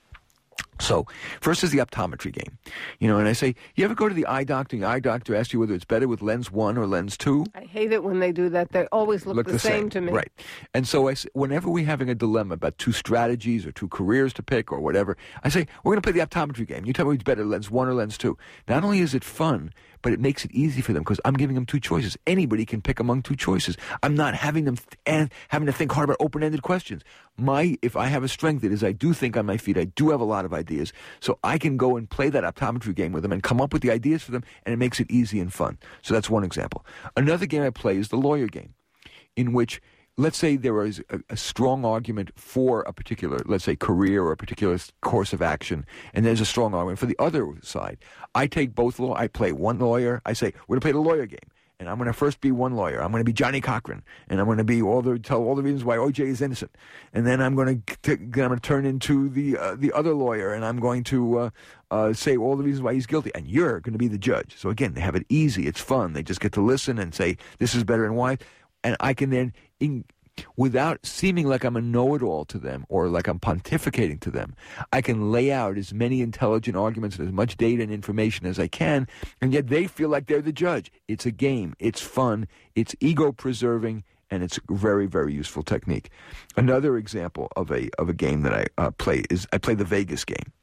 So, first is the optometry game. You know, and I say, you ever go to the eye doctor, and the eye doctor asks you whether it's better with lens one or lens two?
I hate it when they do that. They always look,
look
the,
the
same,
same
to me.
Right. And so, I say, whenever we're having a dilemma about two strategies or two careers to pick or whatever, I say, we're going to play the optometry game. You tell me what's better, lens one or lens two. Not only is it fun, but it makes it easy for them because I'm giving them two choices. Anybody can pick among two choices. I'm not having them th- and having to think hard about open-ended questions. My, if I have a strength, it is I do think on my feet. I do have a lot of ideas. So I can go and play that optometry game with them and come up with the ideas for them, and it makes it easy and fun. So that's one example. Another game I play is the lawyer game, in which, let's say there is a, a strong argument for a particular, let's say, career or a particular course of action, and there's a strong argument for the other side. I take both law. I play one lawyer. I say, we're going to play the lawyer game. And I'm going to first be one lawyer. I'm going to be Johnny Cochran, and I'm going to be all the tell all the reasons why O J is innocent. And then I'm going to t- I'm going to turn into the uh, the other lawyer, and I'm going to uh, uh, say all the reasons why he's guilty. And you're going to be the judge. So again, they have it easy. It's fun. They just get to listen and say this is better and why. And I can then, in, without seeming like I'm a know-it-all to them or like I'm pontificating to them, I can lay out as many intelligent arguments and as much data and information as I can, and yet they feel like they're the judge. It's a game. It's fun. It's ego-preserving, and it's a very, very useful technique. Another example of a of a game that I uh, play is I play the Vegas game.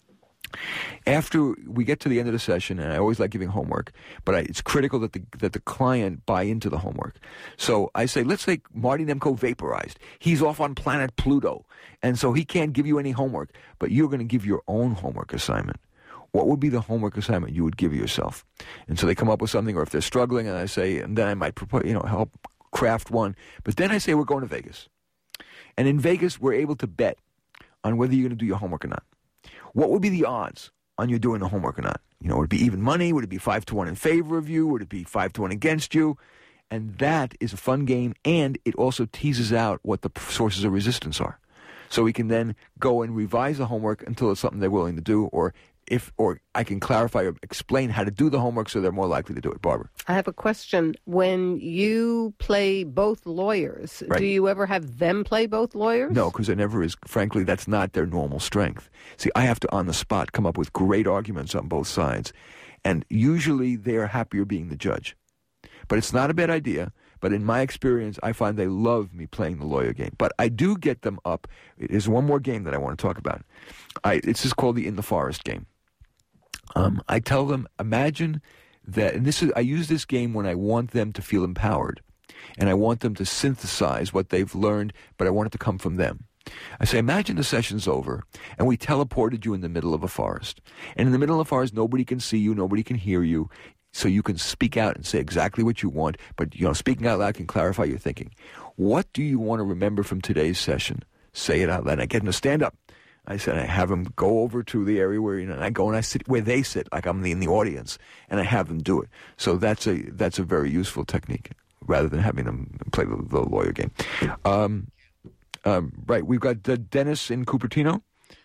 After we get to the end of the session, and I always like giving homework, but I, it's critical that the that the client buy into the homework. So I say, let's say Marty Nemko vaporized. He's off on planet Pluto, and so he can't give you any homework, but you're going to give your own homework assignment. What would be the homework assignment you would give yourself? And so they come up with something, or if they're struggling, and I say, and then I might propose, you know, help craft one. But then I say, we're going to Vegas. And in Vegas, we're able to bet on whether you're going to do your homework or not. What would be the odds on you doing the homework or not? You know, would it be even money? Would it be five to one in favor of you? Would it be five to one against you? And that is a fun game, and it also teases out what the sources of resistance are. So we can then go and revise the homework until it's something they're willing to do, or if, or I can clarify or explain how to do the homework so they're more likely to do it. Barbara?
I have a question. When you play both lawyers,
right.
do you ever have them play both lawyers?
No, because there never is. Frankly, that's not their normal strength. See, I have to, on the spot, come up with great arguments on both sides. And usually they are happier being the judge. But it's not a bad idea. But in my experience, I find they love me playing the lawyer game. But I do get them up. There's one more game that I want to talk about. I, it's just called the In the Forest game. Um, I tell them, imagine that, and this is, I use this game when I want them to feel empowered, and I want them to synthesize what they've learned, but I want it to come from them. I say, imagine the session's over, and we teleported you in the middle of a forest. And in the middle of the forest, nobody can see you, nobody can hear you, so you can speak out and say exactly what you want, but, you know, speaking out loud can clarify your thinking. What do you want to remember from today's session? Say it out loud. I get them to stand up. I said, I have them go over to the area where, you know, and I go and I sit where they sit, like I'm in the audience, and I have them do it. So that's a that's a very useful technique, rather than having them play the, the lawyer game. Um, um, right, we've got uh, Dennis in Cupertino.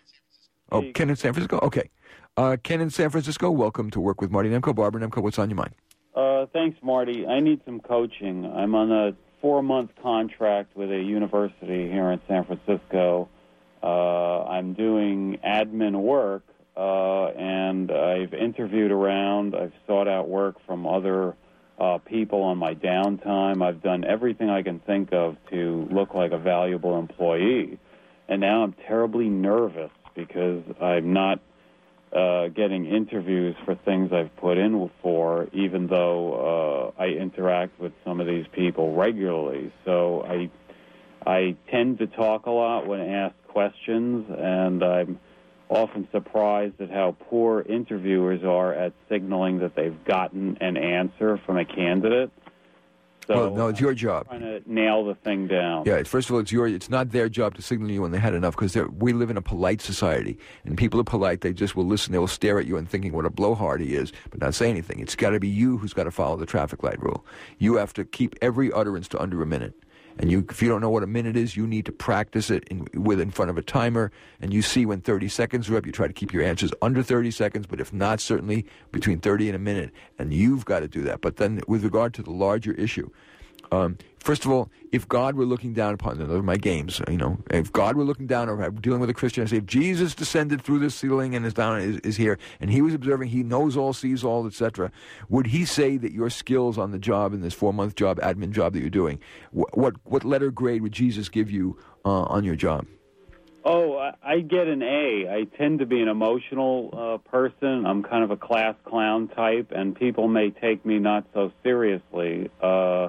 Oh, hey. Ken in San Francisco? Okay. Uh, Ken in San Francisco, welcome to Work with Marty Nemko. Barbara Nemko, what's on your mind?
Uh, thanks, Marty. I need some coaching. I'm on a four-month contract with a university here in San Francisco. Uh, I'm doing admin work, uh, and I've interviewed around. I've sought out work from other uh, people on my downtime. I've done everything I can think of to look like a valuable employee. And now I'm terribly nervous because I'm not uh, getting interviews for things I've put in for, even though uh, I interact with some of these people regularly. So I, I tend to talk a lot when asked questions, and I'm often surprised at how poor interviewers are at signaling that they've gotten an answer from a candidate. So
well, no, it's your job.
I'm trying to nail the thing down.
Yeah, first of all, it's your. It's not their job to signal you when they had enough, because we live in a polite society, and people are polite. They just will listen. They will stare at you and thinking what a blowhard he is, but not say anything. It's got to be you who's got to follow the traffic light rule. You have to keep every utterance to under a minute. And you, if you don't know what a minute is, you need to practice it in, with in front of a timer. And you see when thirty seconds are up, you try to keep your answers under thirty seconds. But if not, certainly between thirty and a minute. And you've got to do that. But then with regard to the larger issue, um, first of all, if God were looking down upon, those are my games, you know, if God were looking down, or dealing with a Christian, I say, if Jesus descended through the ceiling and is down, is, is here, and he was observing, he knows all, sees all, et cetera, would he say that your skills on the job, in this four-month job, admin job that you're doing, wh- what what letter grade would Jesus give you uh, on your job?
Oh, I, I get an A. I tend to be an emotional uh, person. I'm kind of a class clown type, and people may take me not so seriously uh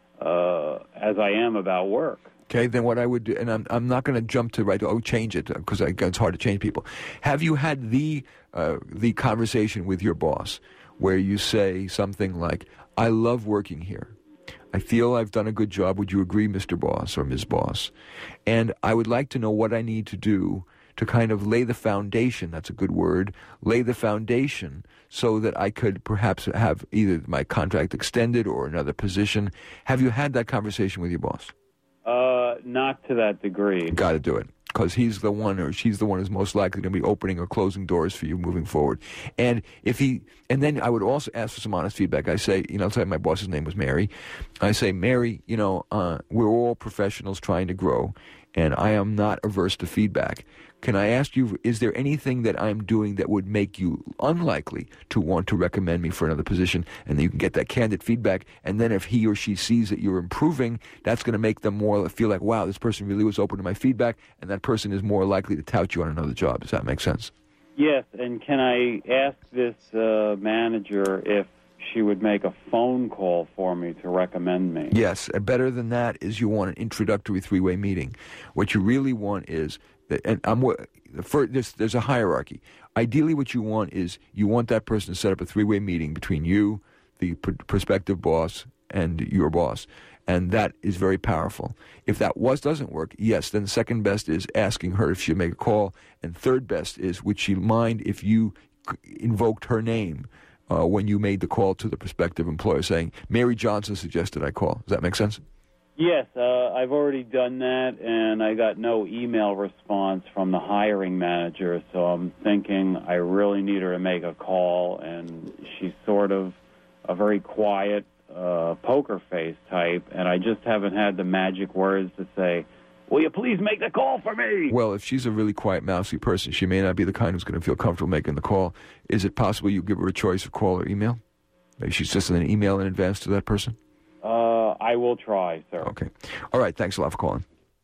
Uh, as I am about work.
Okay, then what I would do, and I'm I'm not going to jump to right, oh, change it, because it's hard to change people. Have you had the uh, the conversation with your boss where you say something like, I love working here. I feel I've done a good job. Would you agree, Mister Boss or Miz Boss? And I would like to know what I need to do to kind of lay the foundation, that's a good word, lay the foundation so that I could perhaps have either my contract extended or another position. Have you had that conversation with your boss?
Uh, not to that degree.
Got to do it, because he's the one or she's the one who's most likely going to be opening or closing doors for you moving forward. And if he, and then I would also ask for some honest feedback. I say, you know, I'll tell you my boss's name was Mary. I say, Mary, you know, uh, we're all professionals trying to grow, and I am not averse to feedback. Can I ask you, is there anything that I'm doing that would make you unlikely to want to recommend me for another position? And then you can get that candid feedback. And then if he or she sees that you're improving, that's going to make them more feel like, wow, this person really was open to my feedback. And that person is more likely to tout you on another job. Does that make sense?
Yes. And can I ask this uh, manager if she would make a phone call for me to recommend me?
Yes. And better than that is you want an introductory three-way meeting. What you really want is, and I'm for, there's, there's a hierarchy. Ideally, what you want is you want that person to set up a three-way meeting between you, the pr- prospective boss, and your boss, and that is very powerful. If that was doesn't work, yes, then second best is asking her if she'll make a call, and third best is, would she mind if you invoked her name uh, when you made the call to the prospective employer, saying, Mary Johnson suggested I call. Does that make sense?
Yes, uh, I've already done that, and I got no email response from the hiring manager, so I'm thinking I really need her to make a call, and she's sort of a very quiet uh, poker face type, and I just haven't had the magic words to say, will you please make the call for me?
Well, if she's a really quiet, mousy person, she may not be the kind who's going to feel comfortable making the call. Is it possible you give her a choice of call or email? Maybe she's just an email in advance to that person?
Uh, I will try, sir.
Okay. All right. Thanks a lot for calling.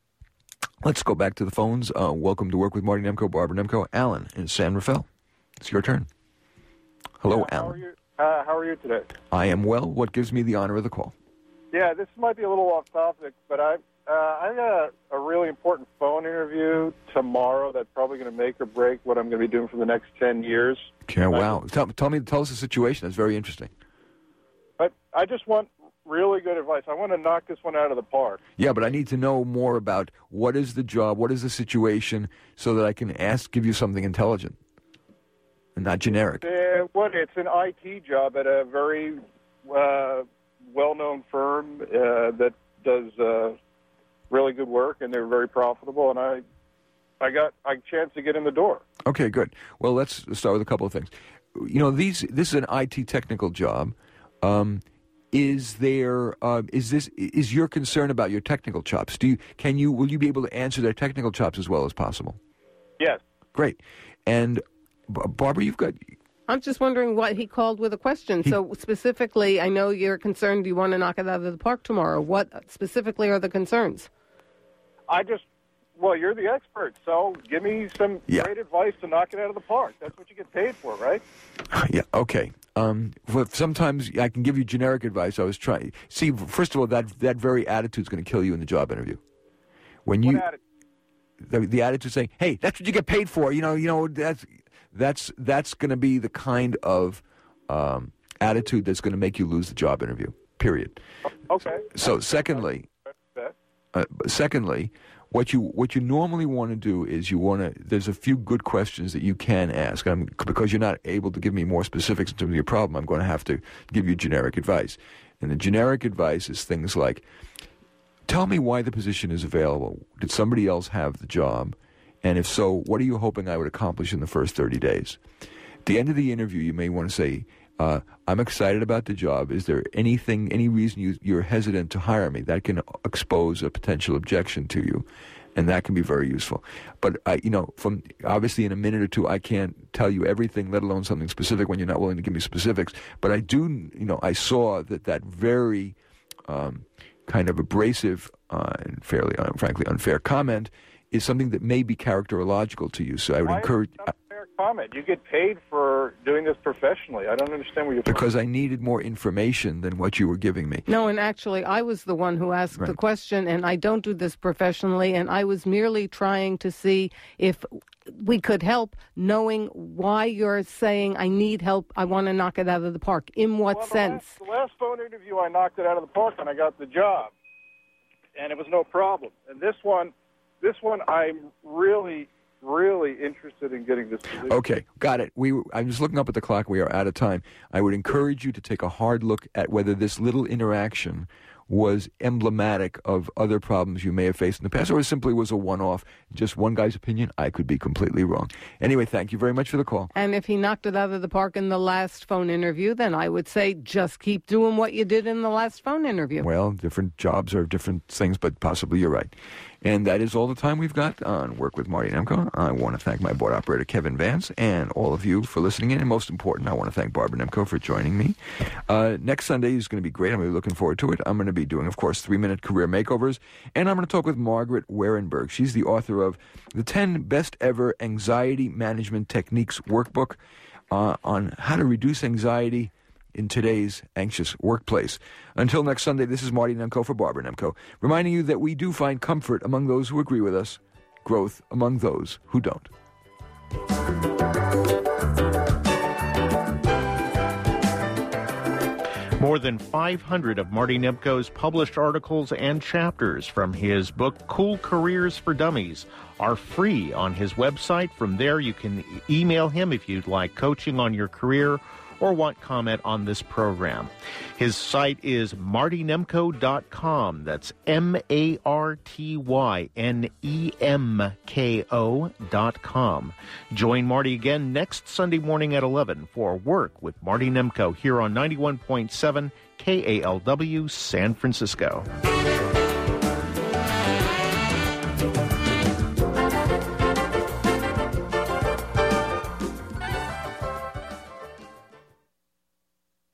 Let's go back to the phones. Uh, welcome to Work with Marty Nemko, Barbara Nemko. Alan in San Rafael. It's your turn. Hello,
yeah, how
Alan.
Are you, uh, how are you today?
I am well. What gives me the honor of the call?
Yeah, this might be a little off topic, but I uh, I got a, a really important phone interview tomorrow that's probably going to make or break what I'm going to be doing for the next ten years.
Yeah, wow. Tell, tell me, tell us the situation. That's very interesting.
But I just want really good advice. I want to knock this one out of the park.
Yeah, but I need to know more about what is the job, what is the situation, so that I can ask, give you something intelligent and not generic.
Uh, what? It's an I T job at a very uh, well-known firm uh, that does uh, really good work, and they're very profitable. And I, I got a chance to get in the door.
Okay, good. Well, let's start with a couple of things. You know, these this is an I T technical job. Um, Is there uh, is this is your concern about your technical chops? Do you can you will you be able to answer their technical chops as well as possible?
Yes.
Great. And B- Barbara, you've got.
I'm just wondering what he called with a question. He, so specifically, I know you're concerned. You want to knock it out of the park tomorrow. What specifically are the concerns?
I just. Well, you're the expert, so give me some
yeah.
great advice to knock it out of the park. That's what you get paid for, right?
Yeah, okay. Um, well, sometimes I can give you generic advice. I was trying. See, first of all, that that very attitude is going to kill you in the job interview. When you,
what attitude?
The, the attitude saying, "Hey, that's what you get paid for." You know, you know that's that's that's going to be the kind of um, attitude that's going to make you lose the job interview. Period.
Okay.
So, secondly, uh, secondly. What you what you normally want to do is you want to. There's a few good questions that you can ask. I'm, because you're not able to give me more specifics in terms of your problem, I'm going to have to give you generic advice. And the generic advice is things like, tell me why the position is available. Did somebody else have the job? And if so, what are you hoping I would accomplish in the first thirty days? At the end of the interview, you may want to say, uh, I'm excited about the job. Is there anything, any reason you, you're hesitant to hire me? That can expose a potential objection to you, and that can be very useful. But, I, you know, from obviously in a minute or two, I can't tell you everything, let alone something specific when you're not willing to give me specifics. But I do, you know, I saw that that very um, kind of abrasive uh, and fairly, uh, frankly, unfair comment is something that may be characterological to you. So I would
Why
encourage...
Is it not a fair comment? You get paid for doing this professionally. I don't understand what you're talking
Because I needed more information than what you were giving me.
No, and actually, I was the one who asked
right.
the question, and I don't do this professionally, and I was merely trying to see if we could help, knowing why you're saying, I need help, I want to knock it out of the park. In what
well, the
sense?
Last, the last phone interview, I knocked it out of the park, and I got the job, and it was no problem. And this one... This one, I'm really, really interested in getting this position.
Okay, got it. We, I'm just looking up at the clock. We are out of time. I would encourage you to take a hard look at whether this little interaction was emblematic of other problems you may have faced in the past, or it simply was a one-off, just one guy's opinion. I could be completely wrong. Anyway, thank you very much for the call.
And if he knocked it out of the park in the last phone interview, then I would say just keep doing what you did in the last phone interview.
Well, different jobs are different things, but possibly you're right. And that is all the time we've got on Work with Marty Nemko. I want to thank my board operator, Kevin Vance, and all of you for listening in. And most important, I want to thank Barbara Nemko for joining me. Uh, next Sunday is going to be great. I'm really looking forward to it. I'm going to be doing, of course, three-minute career makeovers. And I'm going to talk with Margaret Werenberg. She's the author of the ten Best Ever Anxiety Management Techniques Workbook uh, on how to reduce anxiety in today's anxious workplace. Until next Sunday, this is Marty Nemko for Barbara Nemko, reminding you that we do find comfort among those who agree with us, growth among those who don't.
More than five hundred of Marty Nemko's published articles and chapters from his book, Cool Careers for Dummies, are free on his website. From there, you can email him if you'd like coaching on your career or want comment on this program. His site is marty nemko dot com. That's M A R T Y N E M K O dot com. Join Marty again next Sunday morning at eleven for Work with Marty Nemko here on ninety-one point seven K A L W San Francisco.